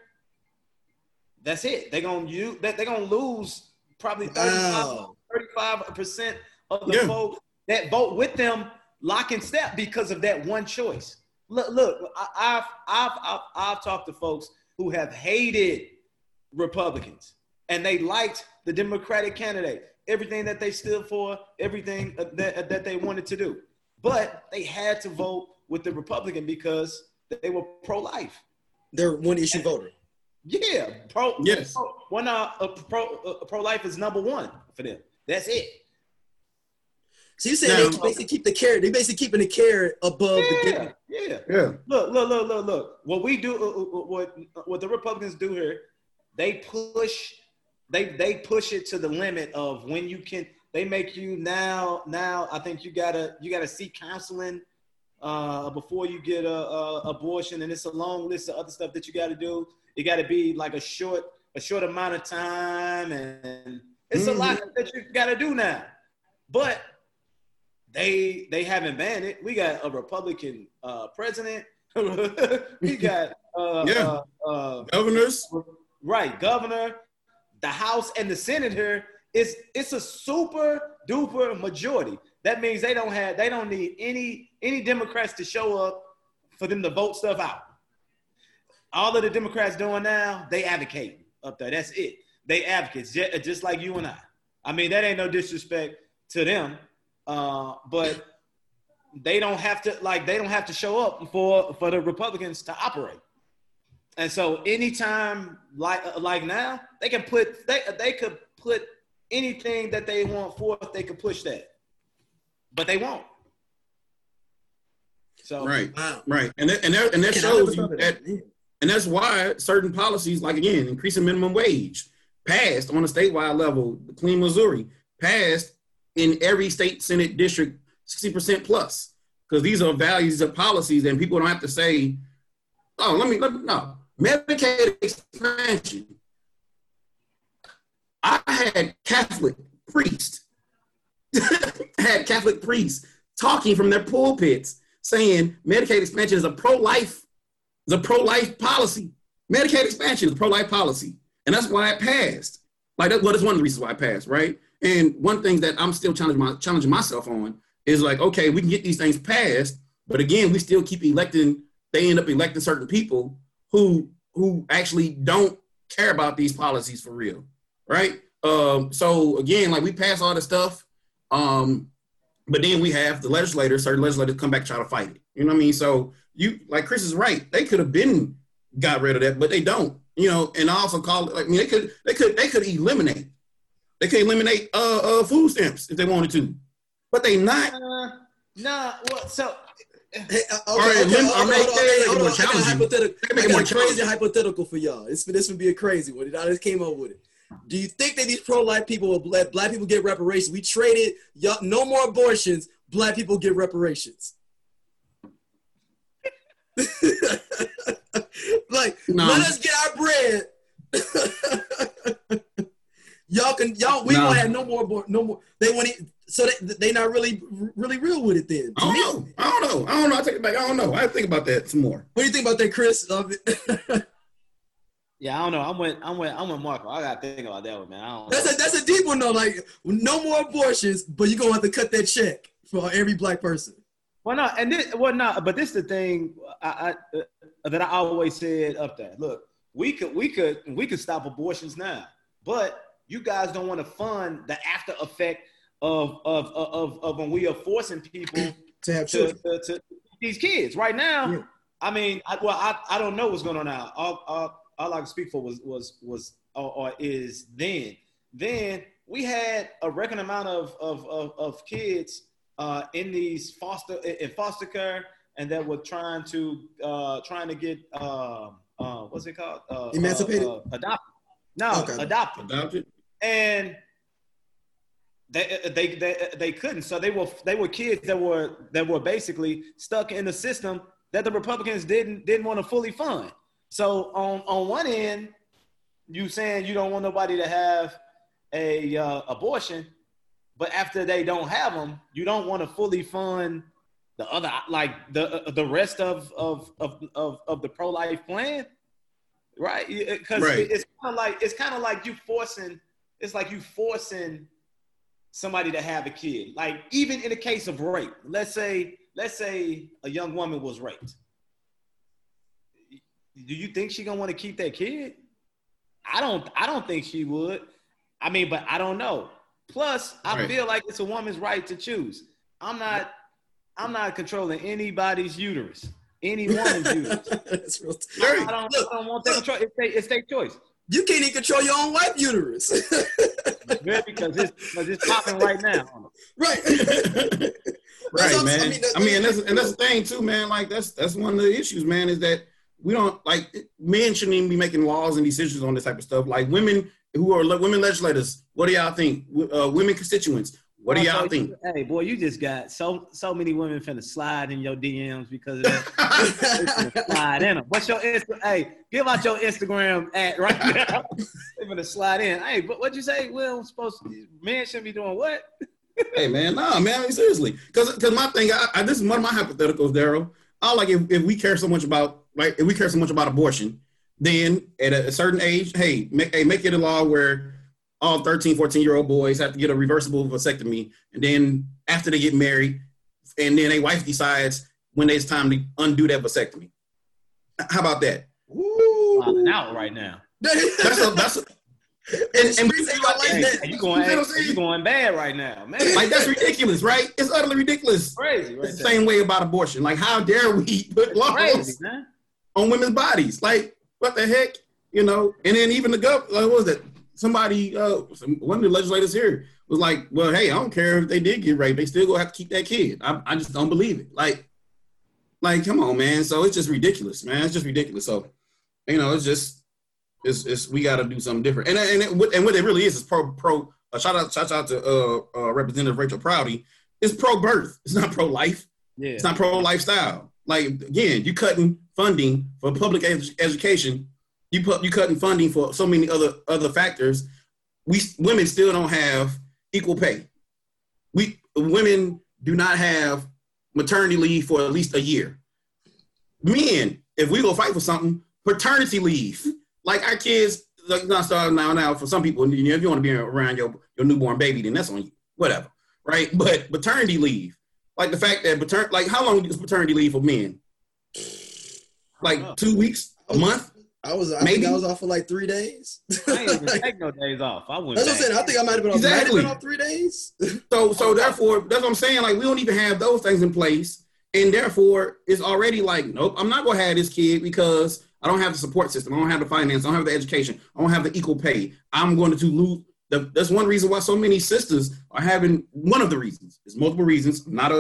that's it. They're gonna use that they're gonna lose probably thirty-five percent of the yeah. folks that vote with them lock in step because of that one choice. Look, look, I, I've I've I've I've talked to folks who have hated Republicans and they liked the Democratic candidate. Everything that they stood for, everything that, that they wanted to do. But they had to vote with the Republican because they were pro-life. They're one-issue voter. Yeah. Pro, yes. Pro, one, uh, uh, pro, uh, pro-life is number one for them. That's it. So you saying now, they basically keep the carrot, they basically keeping the carrot above yeah, the given. Yeah. Yeah. Look, look, look, look, look. What we do, uh, what, what the Republicans do here, they push They they push it to the limit of when you can. They make you now. Now I think you gotta you gotta seek counseling uh, before you get a, a abortion, and it's a long list of other stuff that you got to do. It got to be like a short a short amount of time, and it's mm-hmm. a lot that you got to do now. But they they haven't banned it. We got a Republican uh, president. we got uh, yeah uh, uh, governors, right? Governor. The House and the Senate here is it's a super duper majority. That means they don't have they don't need any any Democrats to show up for them to vote stuff out. All of the Democrats doing now, they advocate up there. That's it. They advocates just, just like you and I. I mean, that ain't no disrespect to them, uh, but they don't have to like they don't have to show up for for the Republicans to operate. And so anytime like like now, they can put they they could put anything that they want forth, they could push that. But they won't. So right, right. And that, and that, and that shows you that and that's why certain policies, like again, increasing minimum wage, passed on a statewide level, Clean Missouri, passed in every state Senate district sixty percent plus. Because these are values of policies and people don't have to say, oh, let me let me no. Medicaid expansion. I had Catholic priests, had Catholic priests talking from their pulpits saying Medicaid expansion is a pro-life, is a pro-life policy. Medicaid expansion is a pro-life policy. And that's why it passed. Like that, well, that's one of the reasons why it passed, right? And one thing that I'm still challenging, my, challenging myself on is like, okay, we can get these things passed, but again, we still keep electing, they end up electing certain people who who actually don't care about these policies for real, right? Um, so again, like we pass all this stuff, um, but then we have the legislators, certain legislators come back and try to fight it. You know what I mean? So you, like Chris is right, they could have been got rid of that, but they don't. You know, and I also call it. Like, I mean, they could, they could, they could eliminate. They could eliminate uh, uh, food stamps if they wanted to, but they not. Uh, Nah, well, so. Hey, uh, okay, okay, hold on. I got a hypothetical. I got a crazy hypothetical for y'all. It's, this would be a crazy one. I just came up with it. Do you think that these pro-life people will let black people get reparations? We traded, y'all, no more abortions. Black people get reparations. Like, no. Let us get our bread. Y'all can, y'all. We no. won't have no more, no more. They want it, so they they not really, really real with it. Then I don't know. I don't know. I don't know. I take it back. I don't know. I think about that some more. What do you think about that, Chris? Yeah, I don't know. I'm with, I'm with, I'm with Marco. I gotta think about that one, man. I don't that's know. a that's a deep one though. Like, no more abortions, but you're gonna have to cut that check for every black person. Well, no, and this, well, no, but this is the thing I, I, uh, that I always said up there. Look, we could, we could, we could stop abortions now, but you guys don't want to fund the after effect of of of, of, of when we are forcing people to have to, to, to these kids right now. Yeah. I mean, I, well, I, I don't know what's going on now. All, all, all I can speak for was was was or, or is then then we had a record amount of of of, of kids uh, in these foster in foster care, and that were trying to uh, trying to get uh, uh, what's it called uh, emancipated uh, uh, adopted. No, okay. adopted. Adopted. And they, they they they couldn't. So they were they were kids that were that were basically stuck in the system that the Republicans didn't didn't want to fully fund. So on on one end, you saying you don't want nobody to have a uh, abortion, but after they don't have them, you don't want to fully fund the other, like the uh, the rest of of of of, of the pro-life plan, right? Because right. it, it's kind of like it's kind of like you forcing. It's like you forcing somebody to have a kid. Like even in the case of rape, let's say, let's say a young woman was raped. Do you think she's gonna want to keep that kid? I don't, I don't think she would. I mean, but I don't know. Plus, I right. feel like it's a woman's right to choose. I'm not, I'm not controlling anybody's uterus, any woman's uterus. That's real. I, I, don't, look, I don't want that control. It's their, it's their choice. You can't even control your own wife uterus. Good, because it's, because it's popping right now. Right. Right, man. I mean, I mean and, that's, and that's the thing too, man. Like that's that's one of the issues, man, is that we don't like men shouldn't even be making laws and decisions on this type of stuff. Like women who are women legislators, what do y'all think? Uh, women constituents, what do y'all think? Hey, boy, you just got so so many women finna slide in your D Ms because of that. Slide in them. What's your Insta? Hey, give out your Instagram at right now. They're gonna slide in. Hey, but what'd you say? Well, supposed to, men shouldn't be doing what? Hey, man, nah, man, I mean, seriously. Because because my thing, I, I, this is one of my hypotheticals, Daryl. I like if, if we care so much about, like, if we care so much about abortion, then at a, a certain age, hey, make, hey, make it a law where all thirteen, fourteen-year-old boys have to get a reversible vasectomy, and then after they get married, and then a wife decides when it's time to undo that vasectomy. How about that? Woo! I'm out right now. That's a, that's a, and, and we say like hey, that. You going, you you going bad right now, man. Like that's ridiculous, right? It's utterly ridiculous. Crazy, right? It's the same way about abortion. Like, how dare we put laws crazy, on women's bodies? Like, what the heck, you know? And then even the gov, uh, what was that? Somebody, uh, some, one of the legislators here was like, "Well, hey, I don't care if they did get raped; they still gonna have to keep that kid." I, I just don't believe it. Like, like, come on, man. So it's just ridiculous, man. It's just ridiculous. So, you know, it's just. It's, it's we got to do something different, and and it, and what it really is is pro pro. Uh, shout out shout out to uh, uh, Representative Rachel Prouty. It's pro birth. It's not pro life. Yeah. It's not pro lifestyle. Like again, you cutting funding for public ed- education. You put you cutting funding for so many other other factors. We women still don't have equal pay. We women do not have maternity leave for at least a year. Men, if we go fight for something, paternity leave. Like our kids, like not starting now. Now, for some people, you know, if you want to be around your, your newborn baby, then that's on you. Whatever, right? But paternity leave, like the fact that paternity, like how long is paternity leave for men? Like two weeks, a month. I was, I maybe think I was off for like three days. I ain't even take no days off. I went. That's what I'm saying. I think I might have been off. Exactly. Might have been off three days. so, so therefore, that's what I'm saying. Like we don't even have those things in place, and therefore, it's already like, nope, I'm not gonna have this kid because I don't have the support system. I don't have the finance. I don't have the education. I don't have the equal pay. I'm going to lose. The, that's one reason why so many sisters are having, one of the reasons. There's multiple reasons. I'm not a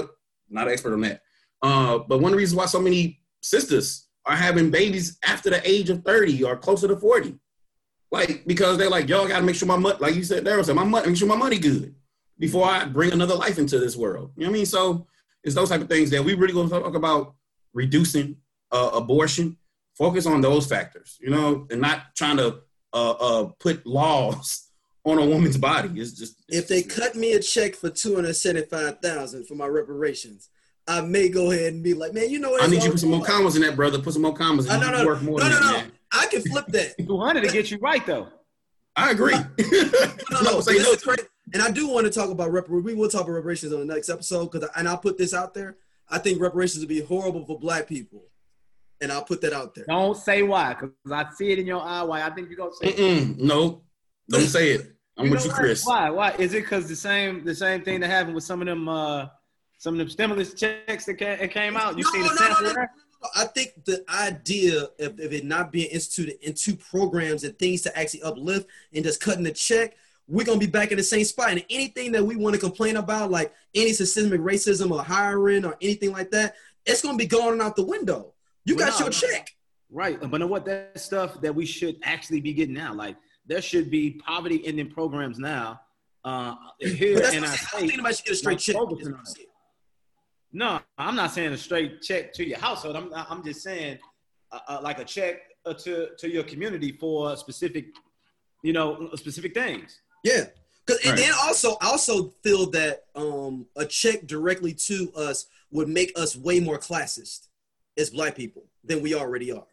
not an expert on that. Uh, but one of the reasons why so many sisters are having babies after the age of thirty or closer to forty, like because they're like, y'all got to make sure my money, like you said, Daryl said, my money, make sure my money good before I bring another life into this world. You know what I mean? So it's those type of things that we really going to talk about reducing uh, abortion. Focus on those factors, you know, and not trying to uh, uh, put laws on a woman's body. It's just it's if they just, cut me a check for two hundred seventy-five thousand dollars for my reparations, I may go ahead and be like, man, you know what? I need you to put some more commas in that, brother. Put some more commas in. I know, no, work more no, than no, that, no. man. I can flip that. two hundred to get you right, though. I agree. no, no, say no to it. and I do want to talk about reparations. We will talk about reparations on the next episode because, and I'll put this out there. I think reparations would be horrible for Black people, and I'll put that out there. Don't say why, because I see it in your eye. Why I think you're gonna say Mm-mm, no, don't say it. I'm you with you, why? Chris. Why? Why? Is it because the same the same thing that happened with some of them uh, some of them stimulus checks that came, that came out? You no, see the no, sample no, no, there? no, no. I think the idea of, of it not being instituted into programs and things to actually uplift and just cutting the check, we're going to be back in the same spot. And anything that we want to complain about, like any systemic racism or hiring or anything like that, it's going to be going out the window. You Well, got no, your no. check. Right. But know what? That stuff that we should actually be getting now. Like, there should be poverty ending programs now uh, here But that's in what our I'm saying. I don't state. think anybody should get a straight Like, check. focusing on it. No, I'm not saying a straight check to your household. I'm I'm just saying uh, uh, like a check uh, to to your community for specific, you know, specific things. Yeah. Cause, and Right. then also, I also feel that um, a check directly to us would make us way more classist as Black people than we already are.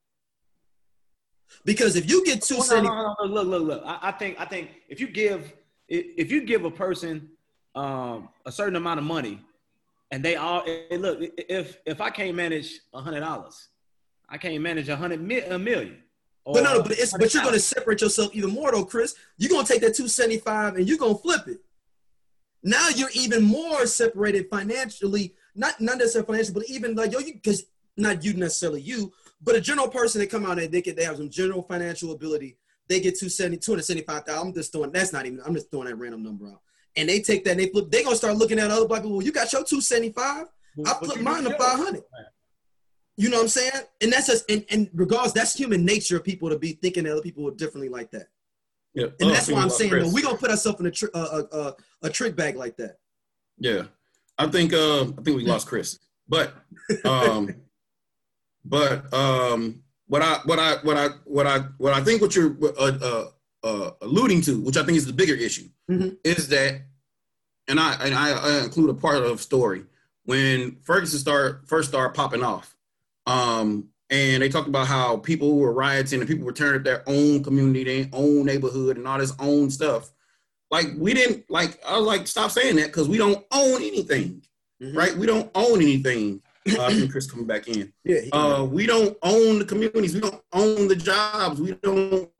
Because if you get two Oh, no, seventy, no, no, no, look, look, look. I, I think I think if you give if if you give a person um, a certain amount of money, and they all hey, look, if if I can't manage a hundred dollars, I can't manage a hundred mi- a million. but no, no, or but it's but you're going to separate yourself even more though, Chris. You're going to take that two seventy-five and you're going to flip it. Now you're even more separated financially, not not necessarily financially, but even like yo, you because not you necessarily you, but a general person that come out and they get they have some general financial ability. They get two seventy, two hundred seventy-five thousand. I'm just throwing that's not even. I'm just throwing that random number out. And they take that and they flip. They gonna start looking at other Black people. Well, you got your two seventy-five. I But flip you mine to do five hundred. You know what I'm saying? And that's just and, and regardless, that's human nature of people to be thinking that other people are differently like that. Yeah. And Oh, that's why I'm about saying Chris. no, we're gonna put ourselves in a, tri- uh, uh, uh, a trick bag like that. Yeah, I think uh, I think we lost Chris, but um, but um, what I what I what I what I what I think what you're uh, uh, uh, alluding to, which I think is the bigger issue, Mhm. is that, and I and I, I include a part of the story when Ferguson start first started popping off, um, and they talked about how people were rioting and people were turning up their own community, their own neighborhood, and all this own stuff. Like we didn't like I was like stop saying that because we don't own anything, Mhm. right? We don't own anything. Uh, I think Chris coming back in. Yeah. he- Uh, we don't own the communities. We don't own the jobs. We don't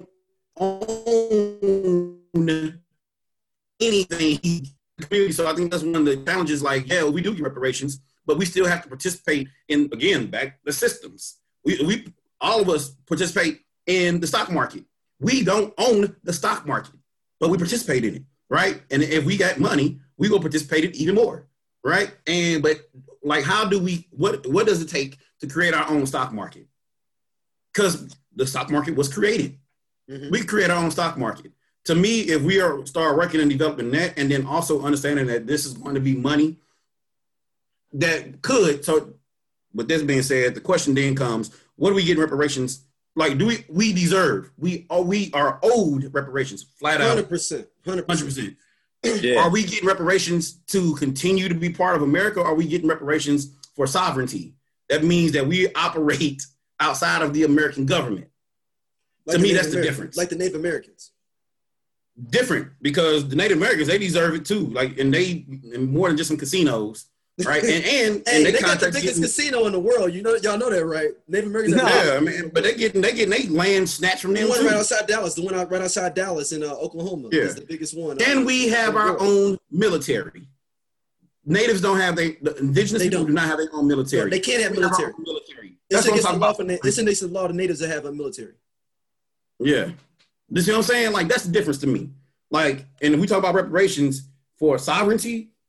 own anything. Community. So I think that's one of the challenges. Like, yeah, we do get reparations, but we still have to participate in again back the systems. We we all of us participate in the stock market. We don't own the stock market, but we participate in it, right? And if we got money, we will participate in it even more, right? And but like, how do we? What what does it take to create our own stock market? Because the stock market was created. Mhm. We create our own stock market. To me, if we are start working and developing that, and then also understanding that this is going to be money that could. So, with this being said, the question then comes: what do we get in reparations? Like, do we we deserve? We are we are owed reparations flat out, Hundred percent. Hundred hundred percent. percent. Yeah. Are we getting reparations to continue to be part of America? Or are we getting reparations for sovereignty? That means that we operate outside of the American government. To me, that's the difference. Like the Native Americans. Different because the Native Americans, they deserve it too. Like, and they and more than just some casinos, right? And and, Hey, and they, they got the contract biggest getting, casino in the world. You know, y'all know that, right? Native Americans. No. have- yeah, I mean, but they getting they getting they land snatched from The them one too. right outside Dallas, the one out right outside Dallas in uh, Oklahoma, Yeah. is the biggest one. And uh, we in have the our world. own military. Natives don't have they the indigenous They people don't. do not have their own military. No, they can't have We our military. own military. It's That's what I'm against the talking law about. for na- it's against the law of the natives that have a military. Yeah. You see what I'm saying? Like, that's the difference to me. Like, and if we talk about reparations for sovereignty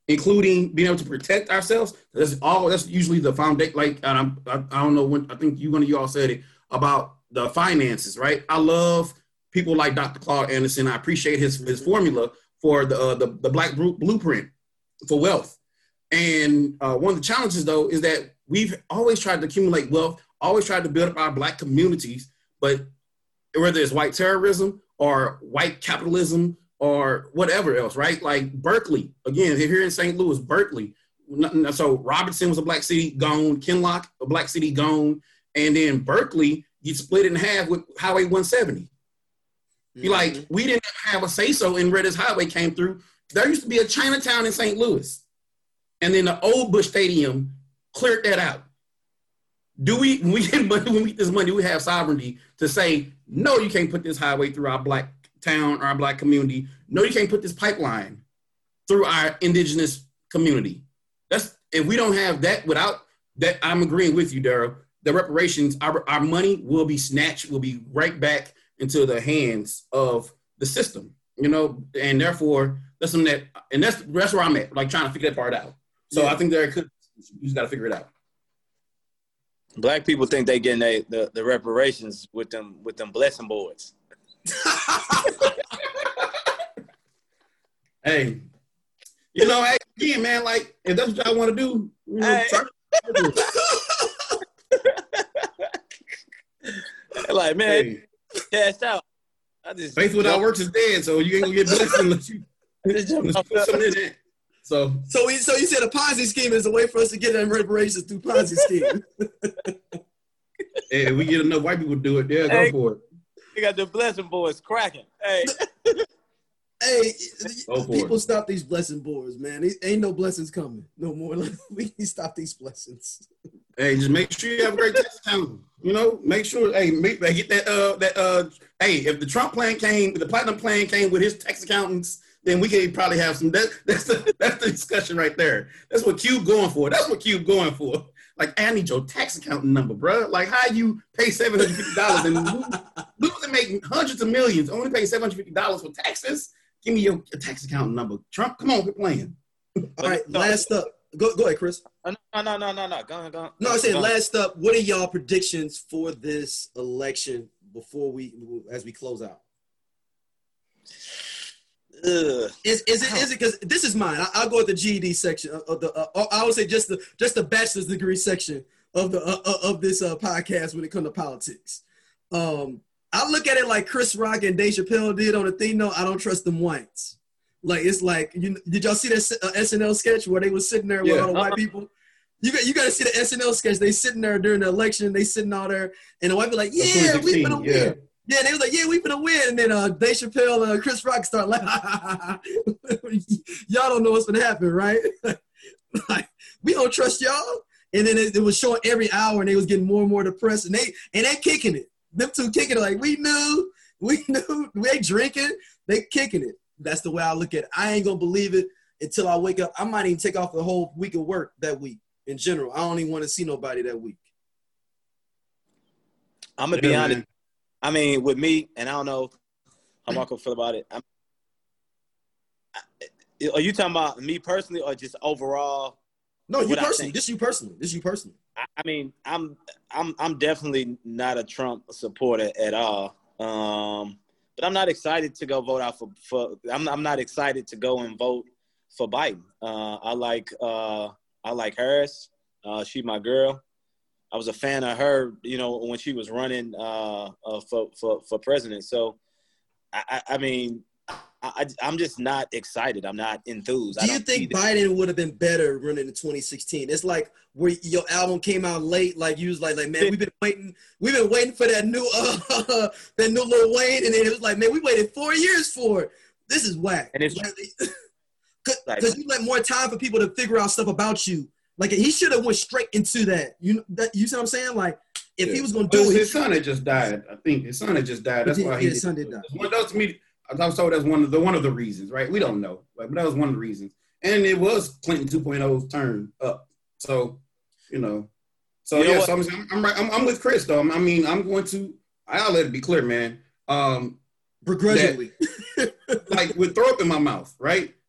including being able to protect ourselves. That's all. That's usually the foundation. Like, and I'm, I, I don't know when. I think you one of you all said it about the finances, right? I love people like Doctor Claude Anderson. I appreciate his his formula for the uh, the, the Black Blueprint for wealth. And uh, one of the challenges, though, is that we've always tried to accumulate wealth, always tried to build up our Black communities, but whether it's white terrorism or white capitalism or whatever else, right? Like Berkeley, again, here in Saint Louis, Berkeley. So Robertson was a Black city, gone. Kinloch, a Black city, gone. And then Berkeley, you split it in half with Highway one seventy. Mm-hmm. You like, we didn't have a say-so in where this highway came through. There used to be a Chinatown in Saint Louis. And then the old Bush Stadium cleared that out. Do we, when we get money, when we get this money, we have sovereignty to say, no, you can't put this highway through our Black town or our Black community. No, you can't put this pipeline through our indigenous community. That's, if we don't have that, without that, I'm agreeing with you, Daryl. The reparations, our, our money will be snatched, will be right back into the hands of the system, you know, and therefore that's something that, and that's that's where I'm at, like trying to figure that part out. So yeah. I think there could, you just got to figure it out. Black people think they getting they, the the reparations with them with them blessing boards. Hey, you know, hey, again, man, like if that's what y'all want to do, you know, hey. try to like, man, hey. Cashed out. I just faith without works is dead, so you ain't gonna get blessed unless you unless you put something in it. So, so, we, so you said a Ponzi scheme is a way for us to get them reparations through Ponzi scheme. Hey, we get enough white people to do it. Yeah, hey, go for it. You got the blessing boards cracking. Hey, hey, people it. Stop these blessing boards, man. These, ain't no blessings coming no more. We can stop these blessings. Hey, just make sure you have a great tax accountant. You know, make sure. Hey, make, get that. Uh, that. Uh, hey, if the Trump plan came, the Platinum plan came with his tax accountants, then we could probably have some. That, that's the that's the discussion right there. That's what Cube going for. That's what Cube going for. Like, I need your tax accountant number, bro. Like, how you pay seven hundred fifty dollars and lose and make hundreds of millions, only pay seven hundred fifty dollars for taxes? Give me your, your tax accountant number, Trump. Come on, quit playing. All right, last up. Go, go ahead, Chris. No, no, no, no, no. Go on, go on. No, I'm saying last up. What are y'all predictions for this election before we, as we close out? Ugh. Is is it is it because this is mine? I, I'll go with the G E D section of the. Uh, I would say just the just the bachelor's degree section of the uh, of this uh, podcast when it comes to politics. Um, I look at it like Chris Rock and Dave Chappelle did on the thing. No, I don't trust them whites. Like, it's like, you did y'all see that uh, S N L sketch where they was sitting there with yeah. all the white people? You got you got to see the S N L sketch. They sitting there during the election. They sitting out there, and the white people like, yeah, we finna yeah. win. Yeah, they was like, yeah, we finna win. And then uh, Dave Chappelle and uh, Chris Rock start like, y'all don't know what's gonna happen, right? Like, we don't trust y'all. And then it, it was showing every hour, and they was getting more and more depressed, and they and they kicking it. Them two kicking it like, we knew, we knew, we ain't drinking, they kicking it. That's the way I look at it. I ain't gonna believe it until I wake up. I might even take off the whole week of work that week in general. I don't even want to see nobody that week. I'm gonna yeah, be honest. Man. I mean, with me, and I don't know how Marco feel about it. I'm, I, are you talking about me personally, or just overall? No, you personally. Just you personally. Just you personally. I, I mean, I'm, I'm, I'm definitely not a Trump supporter at all. Um, But I'm not excited to go vote out for, for I'm, I'm not excited to go and vote for Biden. Uh, I like uh, I like Harris. Uh, she my girl. I was a fan of her, you know, when she was running uh, uh, for, for for president. So, I, I, I mean, I, I'm just not excited. I'm not enthused. Do you think Biden would have been better running in twenty sixteen? It's like where your album came out late, like you was like, like man, we've been waiting, we've been waiting for that new, uh, that new Lil Wayne, and then it was like, man, we waited four years for it. This is whack. And it's because like, you let more time for people to figure out stuff about you. Like, he should have went straight into that. You that, you see what I'm saying? Like, if yeah. he was gonna do well, it, his son had just died. I think his son had just died. That's did, why yeah, he his son did die. One of me. I was told that's one of the one of the reasons, right? We don't know, but that was one of the reasons. And it was Clinton two point oh's turn up. So, you know, so you yeah. Know so I'm, I'm right. I'm, I'm with Chris though. I mean, I'm going to. I'll let it be clear, man. Um, Begrudgingly, that, like with throw up in my mouth, right?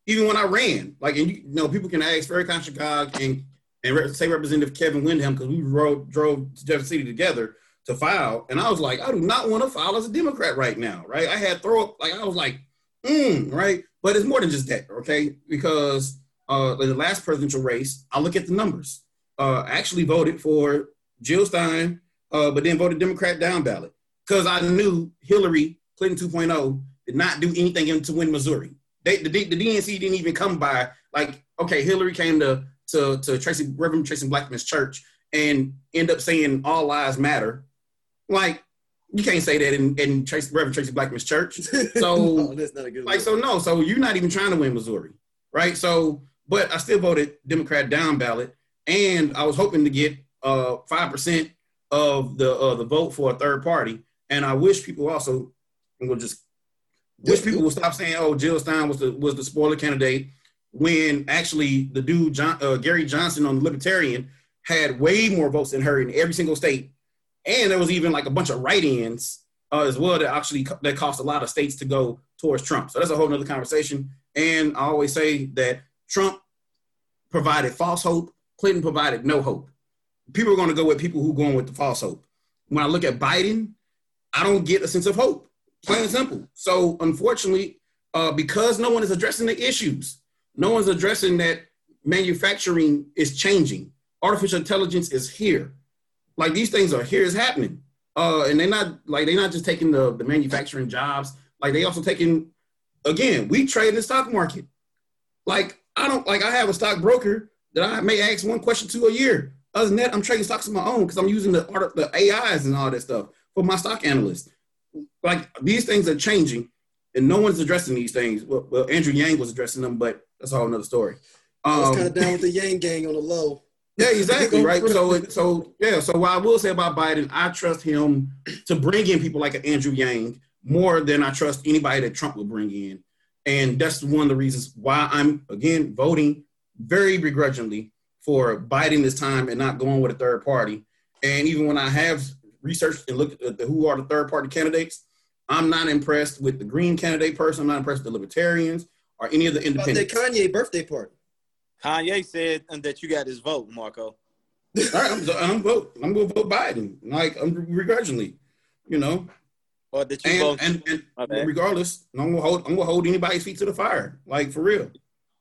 even when I ran, like, and you, you know, people can ask Farrakhan Chicago and and say Representative Kevin Windham, because we rode, drove to Jefferson City together to file, and I was like, I do not want to file as a Democrat right now, right? I had throw up, like I was like, mm, right, but it's more than just that, okay? Because uh, in the last presidential race, I look at the numbers. Uh, I actually voted for Jill Stein, uh, but then voted Democrat down ballot because I knew Hillary Clinton two point oh did not do anything to win Missouri. They, the, the D N C didn't even come by. Like, okay, Hillary came to to, to Tracy Reverend Tracy Blackman's church and end up saying all lives matter. Like, you can't say that in, in Tracy, Reverend Tracy Blackman's church. So, no, that's not a good like, word. so no, so you're not even trying to win Missouri, right? So, but I still voted Democrat down ballot, and I was hoping to get uh five percent of the uh, the vote for a third party. And I wish people also will just wish people will stop saying, "Oh, Jill Stein was the was the spoiler candidate," when actually the dude John, uh, Gary Johnson on the Libertarian had way more votes than her in every single state, and there was even like a bunch of write-ins uh, as well that actually that cost a lot of states to go towards Trump. So that's a whole nother conversation. And I always say that Trump provided false hope, Clinton provided no hope. People are going to go with people who are going with the false hope. When I look at Biden, I don't get a sense of hope. Plain and simple. So unfortunately, uh, because no one is addressing the issues, no one's addressing that manufacturing is changing. Artificial intelligence is here. Like, these things are here, it's happening. Uh, and they're not like they're not just taking the, the manufacturing jobs. Like, they also taking, again, we trade in the stock market. Like, I don't like I have a stockbroker that I may ask one question to a year. Other than that, I'm trading stocks on my own because I'm using the art, the A Is and all that stuff for my stock analyst. Like, these things are changing, and no one's addressing these things. Well, well Andrew Yang was addressing them, but that's a whole another story. Um, I was kind of down with the Yang gang on the low. Yeah, exactly, right? So, so yeah. So, what I will say about Biden, I trust him to bring in people like an Andrew Yang more than I trust anybody that Trump will bring in, and that's one of the reasons why I'm again voting very begrudgingly for Biden this time and not going with a third party. And even when I have researched and looked at the, who are the third party candidates, I'm not impressed with the Green candidate person. I'm not impressed with the Libertarians or any of the independents. About that Kanye birthday party. Kanye said that you got his vote, Marco. All right, I'm, I'm vote. I'm going to vote Biden, like I'm begrudgingly, you know. Or that you and, vote. And, and regardless, I'm gonna hold. I'm gonna hold anybody's feet to the fire, like for real.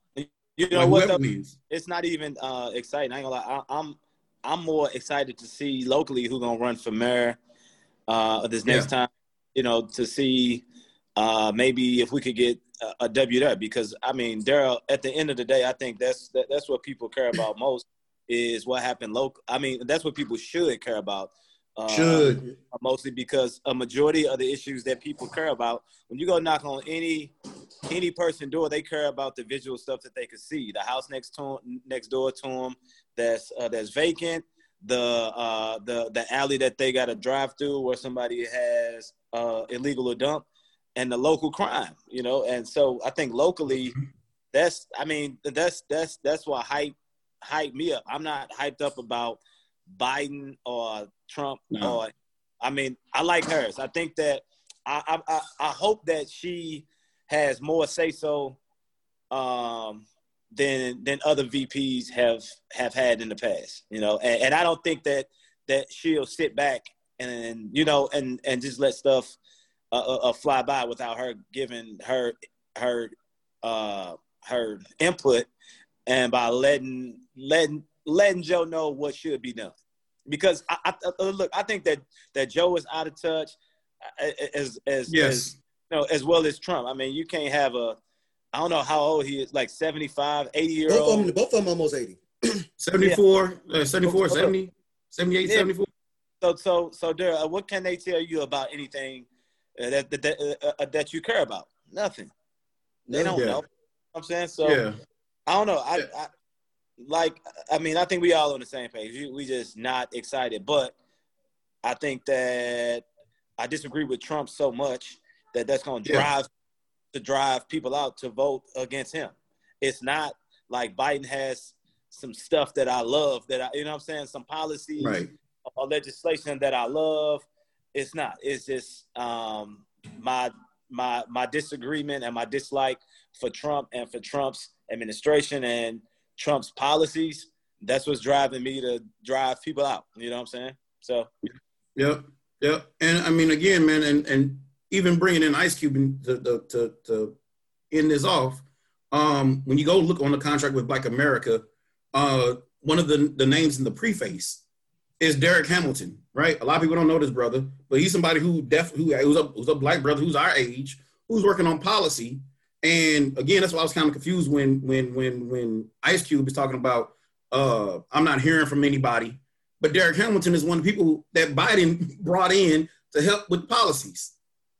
You know like what? Though, wins. It's not even uh, exciting. I ain't gonna lie. I, I'm I'm more excited to see locally who's gonna run for mayor uh, this next Yeah. time. You know, to see uh, maybe if we could get a, a W there, because I mean, Daryl. At the end of the day, I think that's that, that's what people care about most is what happened local. I mean, that's what people should care about. Uh, Should. Mostly because a majority of the issues that people care about, when you go knock on any any person door, they care about the visual stuff that they can see. The house next to 'em, next door to them that's uh, that's vacant, the uh, the the alley that they got to drive through where somebody has uh, illegal or dump, and the local crime. You know, and so I think locally, that's I mean that's that's that's what hype hype me up. I'm not hyped up about Biden or Trump, No. or I mean, I like hers. I think that I I, I hope that she has more say so um, than than other V Ps have have had in the past. You know, and, and I don't think that that she'll sit back and you know and and just let stuff uh, uh, fly by without her giving her her uh, her input and by letting letting letting Joe know what should be done. Because I, I, I look, I think that, that Joe is out of touch as as, Yes. as you know as well as Trump. I mean, you can't have a I don't know how old he is, like seventy-five, eighty year Both of old. them, both of them almost eighty. seventy-four, uh, seventy-four, seventy, seventy-eight, Yeah. seventy-four. So so so there. Uh, what can they tell you about anything uh, that that that, uh, uh, that you care about? Nothing. They don't Yeah. know. You know what I'm saying so. Yeah. I don't know. I, Yeah. I like. I mean, I think we all on the same page. We, we just not excited. But I think that I disagree with Trump so much that that's going to Yeah. drive to drive people out to vote against him. It's not like Biden has some stuff that I love that I, you know what I'm saying, some policies Right. or legislation that I love. It's not. It's just um, my my my disagreement and my dislike for Trump and for Trump's administration and Trump's policies. That's what's driving me to drive people out. You know what I'm saying? So. Yep. Yep. And I mean, again, man, and, and even bringing in Ice Cube to, to, to, to end this off, um, when you go look on the contract with Black America, uh, one of the, the names in the preface is Derek Hamilton, right? A lot of people don't know this brother, but he's somebody who def who who's a, who's a Black brother who's our age, who's working on policy. And again, that's why I was kind of confused when when when when Ice Cube is talking about uh, I'm not hearing from anybody, but Derek Hamilton is one of the people that Biden brought in to help with policies.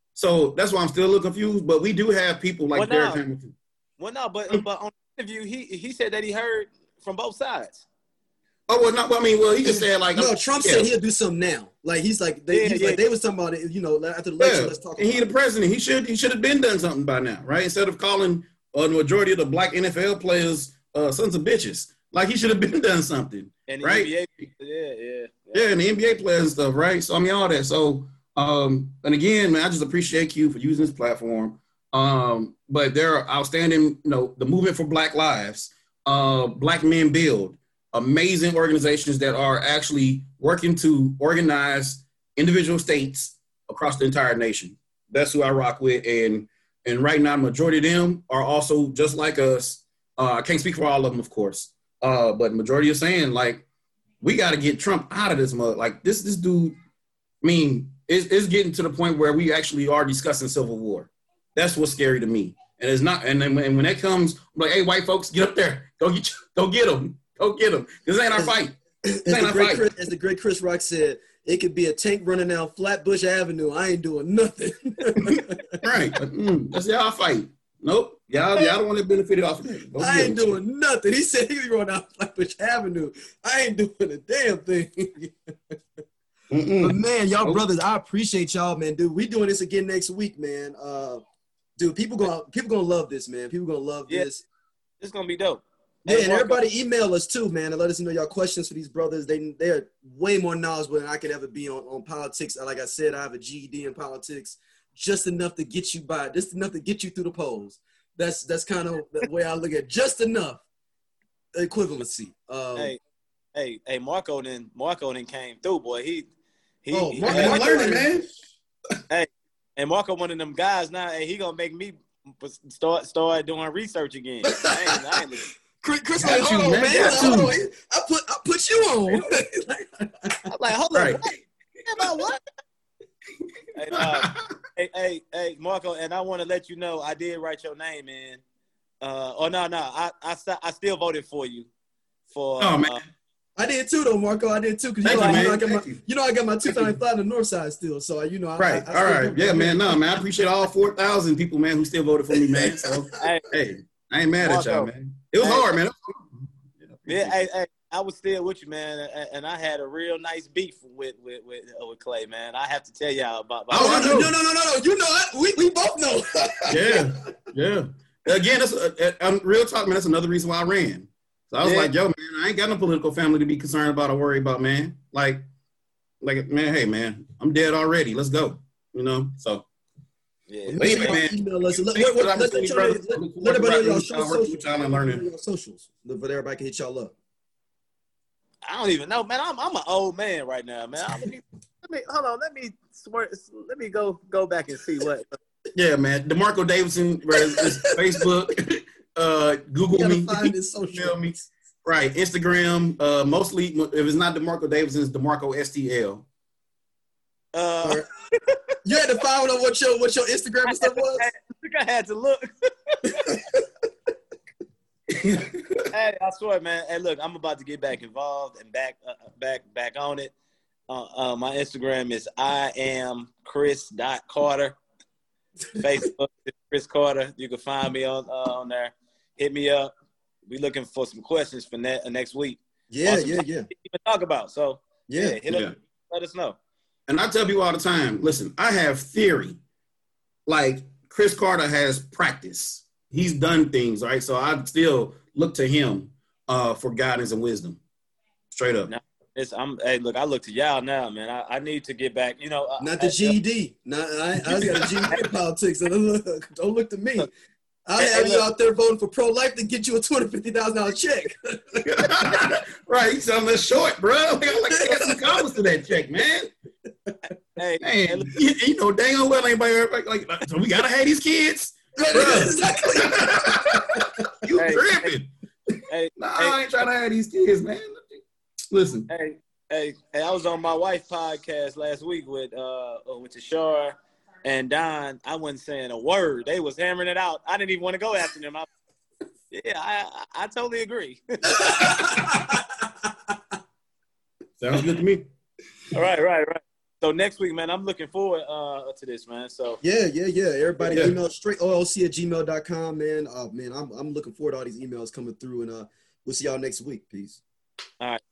So that's why I'm still a little confused. But we do have people like well, Derek no. Hamilton. Well, no, but but on the interview, he he said that he heard from both sides. Oh well, no. I mean, well, he just said like no. Trump yeah. said he'll do something now. Like he's like they, yeah, he's yeah. like they was talking about it. You know, after the election, yeah. let's talk. And about he the president. He should he should have been done something by now, right? Instead of calling uh, the majority of the Black N F L players uh, sons of bitches, like he should have been done something, and right? N B A, yeah, yeah, yeah, yeah, and the N B A players and stuff, right? So I mean, all that. So um, and again, man, I just appreciate you for using this platform. Um, but there are outstanding, you know, the movement for Black Lives, uh, Black Men Build. Amazing organizations that are actually working to organize individual states across the entire nation. That's who I rock with. And and right now, the majority of them are also just like us. Uh, I can't speak for all of them, of course. Uh, but majority are saying, like, we got to get Trump out of this mud. Like, this this dude, I mean, it's, it's getting to the point where we actually are discussing civil war. That's what's scary to me. And it's not. And then when, when that comes, I'm like, hey, white folks, get up there. Go get, go get them. Go get him. This ain't our fight. This as, ain't the our great fight. Chris, as the great Chris Rock said, it could be a tank running down Flatbush Avenue. I ain't doing nothing. Right. Mm, that's y'all fight. Nope. Y'all, y'all don't want to benefit off of that. Go I ain't doing him. nothing. He said he was running down Flatbush Avenue. I ain't doing a damn thing. But man, y'all nope. brothers, I appreciate y'all, man. Dude, we doing this again next week, man. Uh, dude, people gonna people gonna love this, man. People gonna love yeah. this. It's gonna be dope. Yeah, and everybody email us too, man, and let us know your questions for these brothers. They they are way more knowledgeable than I could ever be on, on politics. Like I said, I have a G E D in politics, just enough to get you by, just enough to get you through the polls. That's that's kind of the way I look at it. Just enough equivalency. Um, hey, hey, hey, Marco then Marco then came through, boy. He he, oh, he Marco, Marco learning, man. Hey, and Marco one of them guys now. Hey, he gonna make me start start doing research again. I ain't, I ain't Chris, Chris like, hold on, man. man. Like, hold on. I put I put you on. I'm like, hold on. Right. About what? Hey, uh, hey, hey, hey, Marco, and I want to let you know I did write your name in. Uh, oh no, no, I I, st- I still voted for you. For oh man, uh, I did too, though, Marco. I did too, because you, you, you know I got my you. you know I got my two thousand five on the north side still. So you know, I, right, I, I all right, yeah, man. No, man, I appreciate all four thousand people, man, who still voted for me, man. So hey, hey, I ain't mad Marco, at y'all, man. It was hey, hard, man. Yeah, hey, hey, I was still with you, man, and I had a real nice beef with with with, uh, with Clay, man. I have to tell y'all about. about oh, no, no, no, no, no, no. You know it. We we both know. yeah, yeah. Again, that's uh, uh, real talk, man. That's another reason why I ran. So I was yeah. like, yo, man, I ain't got no political family to be concerned about or worry about, man. Like, like, man, hey, man, I'm dead already. Let's go. You know, so. Yeah, but anyway, man. Email us. Let, let, let, let, let, let, let everybody know your socials. But everybody can hit y'all up. I don't even know, man. I'm I'm an old man right now, man. Let me, let me hold on. Let me swear. Let me go go back and see what. Yeah, man. DeMarco Davidson, Facebook, uh, Google me, email me. Right, Instagram. Uh, mostly, if it's not DeMarco Davidson, it's DeMarco S T L. Uh. You had to find out what your what your Instagram and stuff was? I think I had to look. Hey, I swear, man. Hey, look, I'm about to get back involved and back uh, back back on it. Uh, uh, my Instagram is I am Chris dot Carter. Facebook is Chris Carter. You can find me on uh, on there. Hit me up. We looking for some questions for ne- next week. Yeah, yeah, yeah. Even talk about. So yeah, yeah hit yeah. up. Let us know. And I tell people all the time, listen, I have theory. Like Chris Carter has practice. He's done things, right? So I still look to him uh, for guidance and wisdom. Straight up. Now, It's I'm hey look, I look to y'all now, man. I, I need to get back. You know, not the I, G E D. Not I. I got a G E D in politics. So don't look, don't look to me. I have you out there voting for pro-life to get you a two hundred fifty thousand dollar check. Right, you sound a little short, bro. We got like some comments to that check, man. Hey, man, hey, you, you know dang well anybody like, like, like so we gotta have these kids. Exactly. You hey, tripping? Hey, nah, hey, I ain't trying to have these kids, man. Listen. Hey, hey, hey! I was on my wife podcast last week with uh with Tashara and Don. I wasn't saying a word. They was hammering it out. I didn't even want to go after them. I, yeah, I I totally agree. Sounds good to me. All right, right, right. So next week, man, I'm looking forward uh, to this, man. So yeah, yeah, yeah. Everybody yeah. email straight O L C at gmail dot com, man. Oh man, I'm I'm looking forward to all these emails coming through, and uh, we'll see y'all next week. Peace. All right.